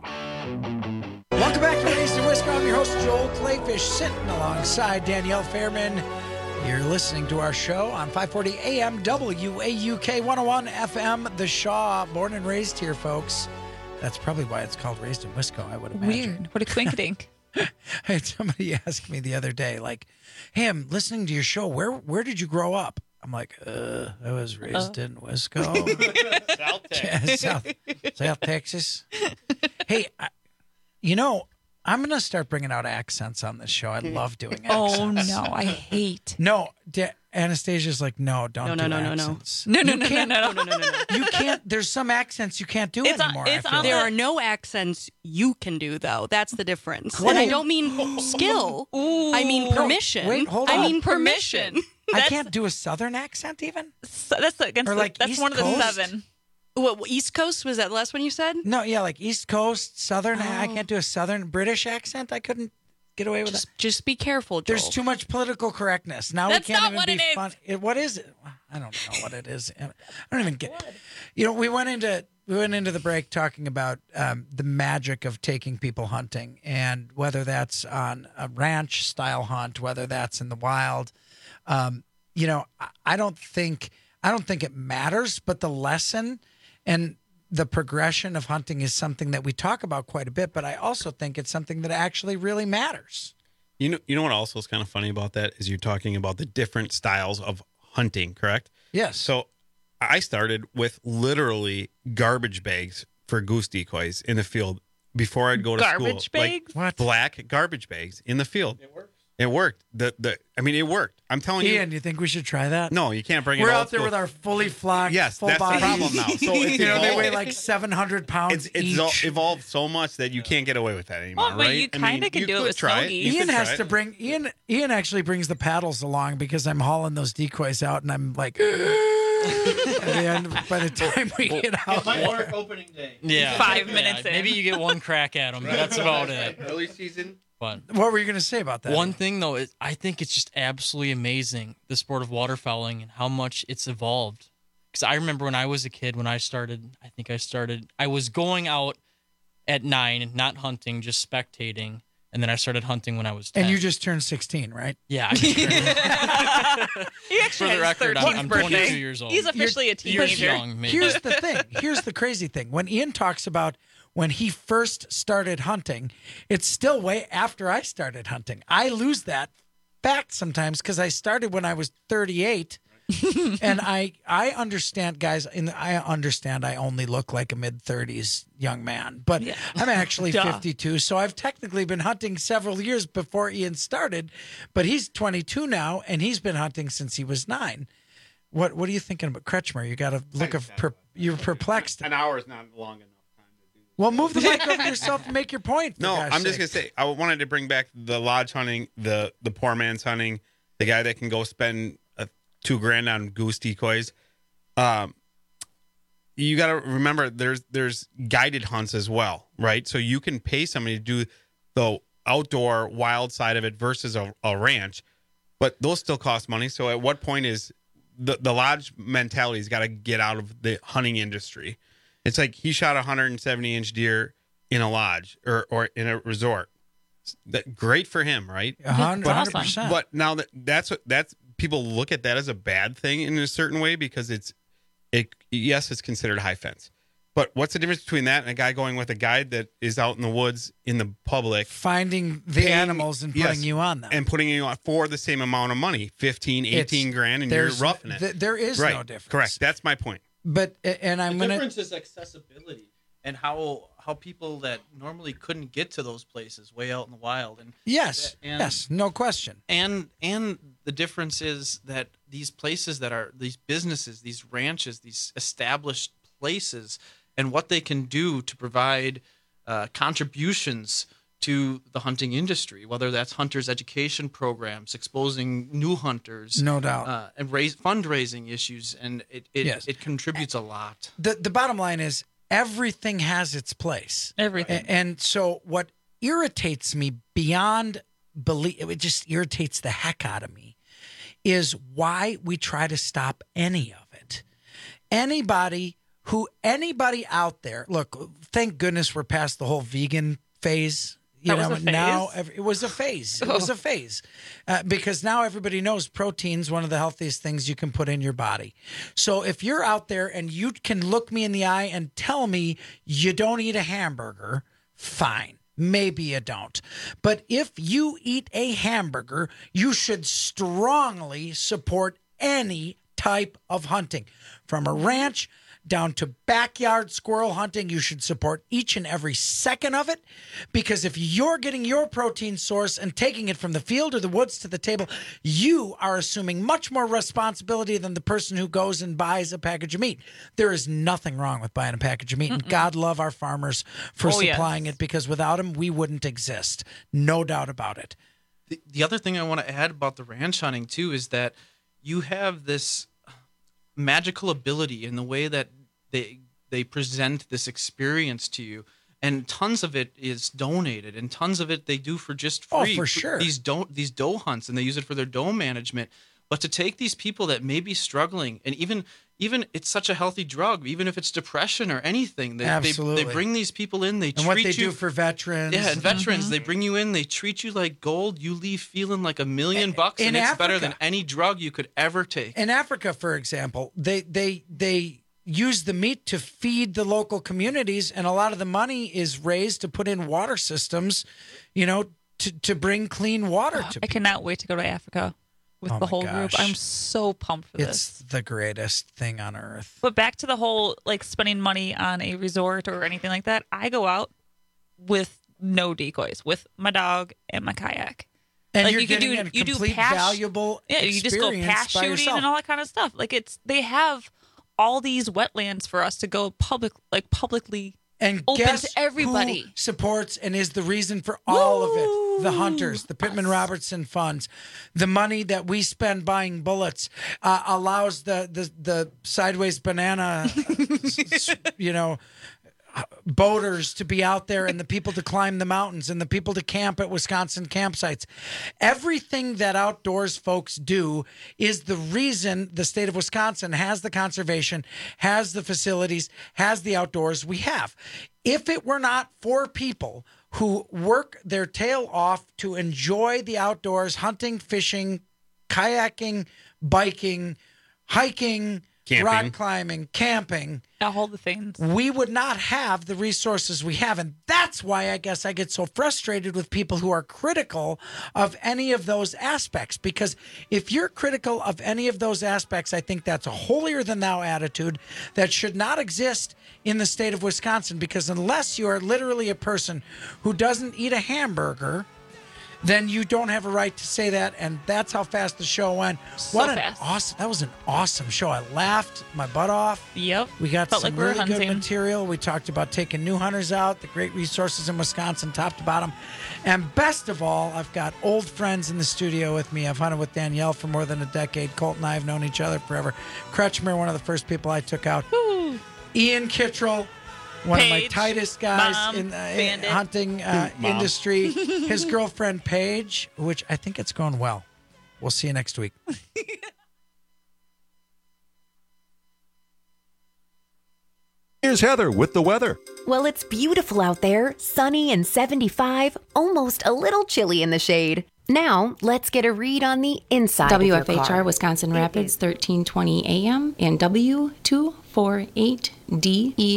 Welcome back to Raised in Wisconsin. I'm your host, Joel Clayfish, sitting alongside Danielle Fairman. You're listening to our show on five forty A M W A U K one oh one F M, The Shaw. Born and raised here, folks. That's probably why it's called Raised in Wisco, I would imagine. Weird. What a quinkadink. I had somebody ask me the other day, like, hey, I'm listening to your show. Where where did you grow up? I'm like, uh, I was raised uh. in Wisco. South Texas. South, South Texas. Hey, I, you know, I'm going to start bringing out accents on this show. I love doing accents. Oh, no. I hate. No, De- Anastasia's like, no, don't No, no, do no, no, no. accents. No, no, You no, no, can't- no, No, no, no, no. You can't, there's some accents you can't do It's on- anymore. it's I feel on- there like. are no accents you can do, though. That's the difference. What And I do- don't mean skill. Ooh. I mean permission. Wait, hold I on. mean permission. I can't do a Southern accent even? So that's against Or the, like that's East one of the Coast? seven. What, East Coast? Was that the last one you said? No, yeah, like East Coast, Southern. I Oh. can't do a Southern British accent. I couldn't get away with Just, it. just be careful, Joel. There's too much political correctness. Now That's we can't not even what be it is. fun. It, what is it? I don't know what it is. I don't even get. You know, we went into we went into the break talking about um, the magic of taking people hunting, and whether that's on a ranch style hunt, whether that's in the wild. Um, you know, I, I don't think I don't think it matters, but the lesson and the progression of hunting is something that we talk about quite a bit, but I also think it's something that actually really matters. You know, you know what also is kind of funny about that is you're talking about the different styles of hunting, correct? Yes. So I started with literally garbage bags for goose decoys in the field before I'd go to school. Garbage bags? Like black garbage bags in the field. It works. It worked. The the I mean, it worked. I'm telling Ian, you. you think we should try that? No, you can't bring We're it out old there school. with our fully flocked, Yes, full that's the body. problem now. So it's you know, they evolved. weigh like seven hundred pounds It's, it's each. all evolved so much that you can't get away with that anymore, Well, but right? you I kinda mean, can you do it could with try snogies. You Ian could has try to it. bring Ian. Ian actually brings the paddles along because I'm hauling those decoys out, and I'm like, at the end, by the time we get out, might work opening day. Yeah. Five Yeah, minutes in. Maybe you get one crack at them. That's about it. Early season. But what were you going to say about that? one thing, though, is I think it's just absolutely amazing, the sport of waterfowling and how much it's evolved. because I remember when I was a kid, when I started, I think I started, I was going out at nine, not hunting, just spectating. And then I started hunting when I was ten. And you just turned sixteen, right? Yeah. I just turned, He actually for the has record, I'm, thirteenth I'm birthday. twenty-two years old. He's officially a You're teenager. young, maybe. Here's the thing. Here's the crazy thing. When Ian talks about when he first started hunting, it's still way after I started hunting. I lose that fact sometimes because I started when I was thirty-eight. And I I understand, guys, and I understand I only look like a mid-thirties young man, but Yeah. I'm actually Duh. fifty-two, so I've technically been hunting several years before Ian started, but he's twenty-two now, and he's been hunting since he was nine. What What are you thinking about Kretschmer? You got a look of per, you're perplexed. An hour is not long enough. Well, move the mic over yourself and make your point. for No, gosh I'm just sakes. gonna say I wanted to bring back the lodge hunting, the the poor man's hunting, the guy that can go spend a, two grand on goose decoys. Um, you got to remember there's there's guided hunts as well, right? So you can pay somebody to do the outdoor wild side of it versus a, a ranch, but those still cost money. So at what point is the the lodge mentality's got to get out of the hunting industry? It's like he shot a one hundred seventy inch deer in a lodge or, or in a resort. That great for him, right? A hundred But- percent. But now that that's what that's people look at that as a bad thing in a certain way because it's it yes it's considered high fence. But what's the difference between that and a guy going with a guide that is out in the woods in the public Finding the paying- animals and putting yes, you on them. and putting you on for the same amount of money, fifteen, eighteen It's- grand, and you're there's- roughing it. th- there is right. no difference. Correct. That's my point. But and I'm the gonna difference is accessibility and how how people that normally couldn't get to those places way out in the wild and yes, and, yes, no question. and and the difference is that these places that are these businesses, these ranches, these established places, and what they can do to provide uh, contributions to the hunting industry, whether that's hunters education programs, exposing new hunters, No doubt. uh, and raise fundraising issues, and it it, Yes. it contributes a lot. The the bottom line is everything has its place. Everything. A- And so what irritates me beyond belief, it just irritates the heck out of me, is why we try to stop any of it. Anybody who, anybody out there, look, thank goodness we're past the whole vegan phase. You That was know, a phase? now ev- it was a phase. It was Oh. a phase uh, because now everybody knows protein's one of the healthiest things you can put in your body. So if you're out there and you can look me in the eye and tell me you don't eat a hamburger, fine. Maybe you don't. But if you eat a hamburger, you should strongly support any type of hunting. From a ranch down to backyard squirrel hunting, you should support each and every second of it, because if you're getting your protein source and taking it from the field or the woods to the table, you are assuming much more responsibility than the person who goes and buys a package of meat. There is nothing wrong with buying a package of meat, and God love our farmers for Oh, yes. supplying it, because without them, we wouldn't exist. No doubt about it. The, the other thing I want to add about the ranch hunting too is that you have this magical ability in the way that they they present this experience to you, and tons of it is donated, and tons of it they do for just Oh, free. for sure. These don't these doe hunts, and they use it for their doe management. But to take these people that may be struggling, and even even it's such a healthy drug, even if it's depression or anything, they Absolutely. they, they bring these people in, they And treat what they you do for veterans. yeah, and veterans, Mhm. they bring you in, they treat you like gold. You leave feeling like a million bucks, in and it's better Africa. than any drug you could ever take. In Africa, for example, they they they use the meat to feed the local communities, and a lot of the money is raised to put in water systems, you know, to, to bring clean water to I cannot wait to go to Africa with Oh the my whole group. gosh. I'm so pumped for this. It's the greatest thing on earth. But back to the whole like spending money on a resort or anything like that. I go out with no decoys, with my dog and my kayak. And like you're you can getting do a you do complete pass, valuable yeah, you just go experience pass by shooting yourself. and all that kind of stuff. Like it's they have all these wetlands for us to go public like publicly And open guess to everybody. who supports and is the reason for all of it? The hunters, the Pittman Robertson funds, the money that we spend buying bullets uh, allows the, the the sideways banana, you know, boaters to be out there and the people to climb the mountains and the people to camp at Wisconsin campsites. Everything that outdoors folks do is the reason the state of Wisconsin has the conservation, has the facilities, has the outdoors we have. If it were not for people who work their tail off to enjoy the outdoors, hunting, fishing, kayaking, biking, hiking, Camping. rock climbing, camping, all the things, we would not have the resources we have. And that's why I guess I get so frustrated with people who are critical of any of those aspects. Because if you're critical of any of those aspects, I think that's a holier than thou attitude that should not exist in the state of Wisconsin. Because unless you are literally a person who doesn't eat a hamburger, then you don't have a right to say that. And that's how fast the show went. So what an fast. awesome, that was an awesome show. I laughed my butt off. Yep. We got Felt some like we were really good hunting. material. We talked about taking new hunters out, the great resources in Wisconsin, top to bottom. And best of all, I've got old friends in the studio with me. I've hunted with Danielle for more than a decade. Colt and I have known each other forever. Kretschmer, one of the first people I took out. Woo. Ian Kittrell, one of my Paige, tightest guys Mom, in the in Bandit. hunting uh, Mom. industry. His girlfriend, Paige, which I think it's going well. We'll see you next week. Here's Heather with the weather. Well, it's beautiful out there, sunny and seventy-five, almost a little chilly in the shade. Now, let's get a read on the inside W of F your H R car. Wisconsin Rapids thirteen twenty A M and W two forty-eight D E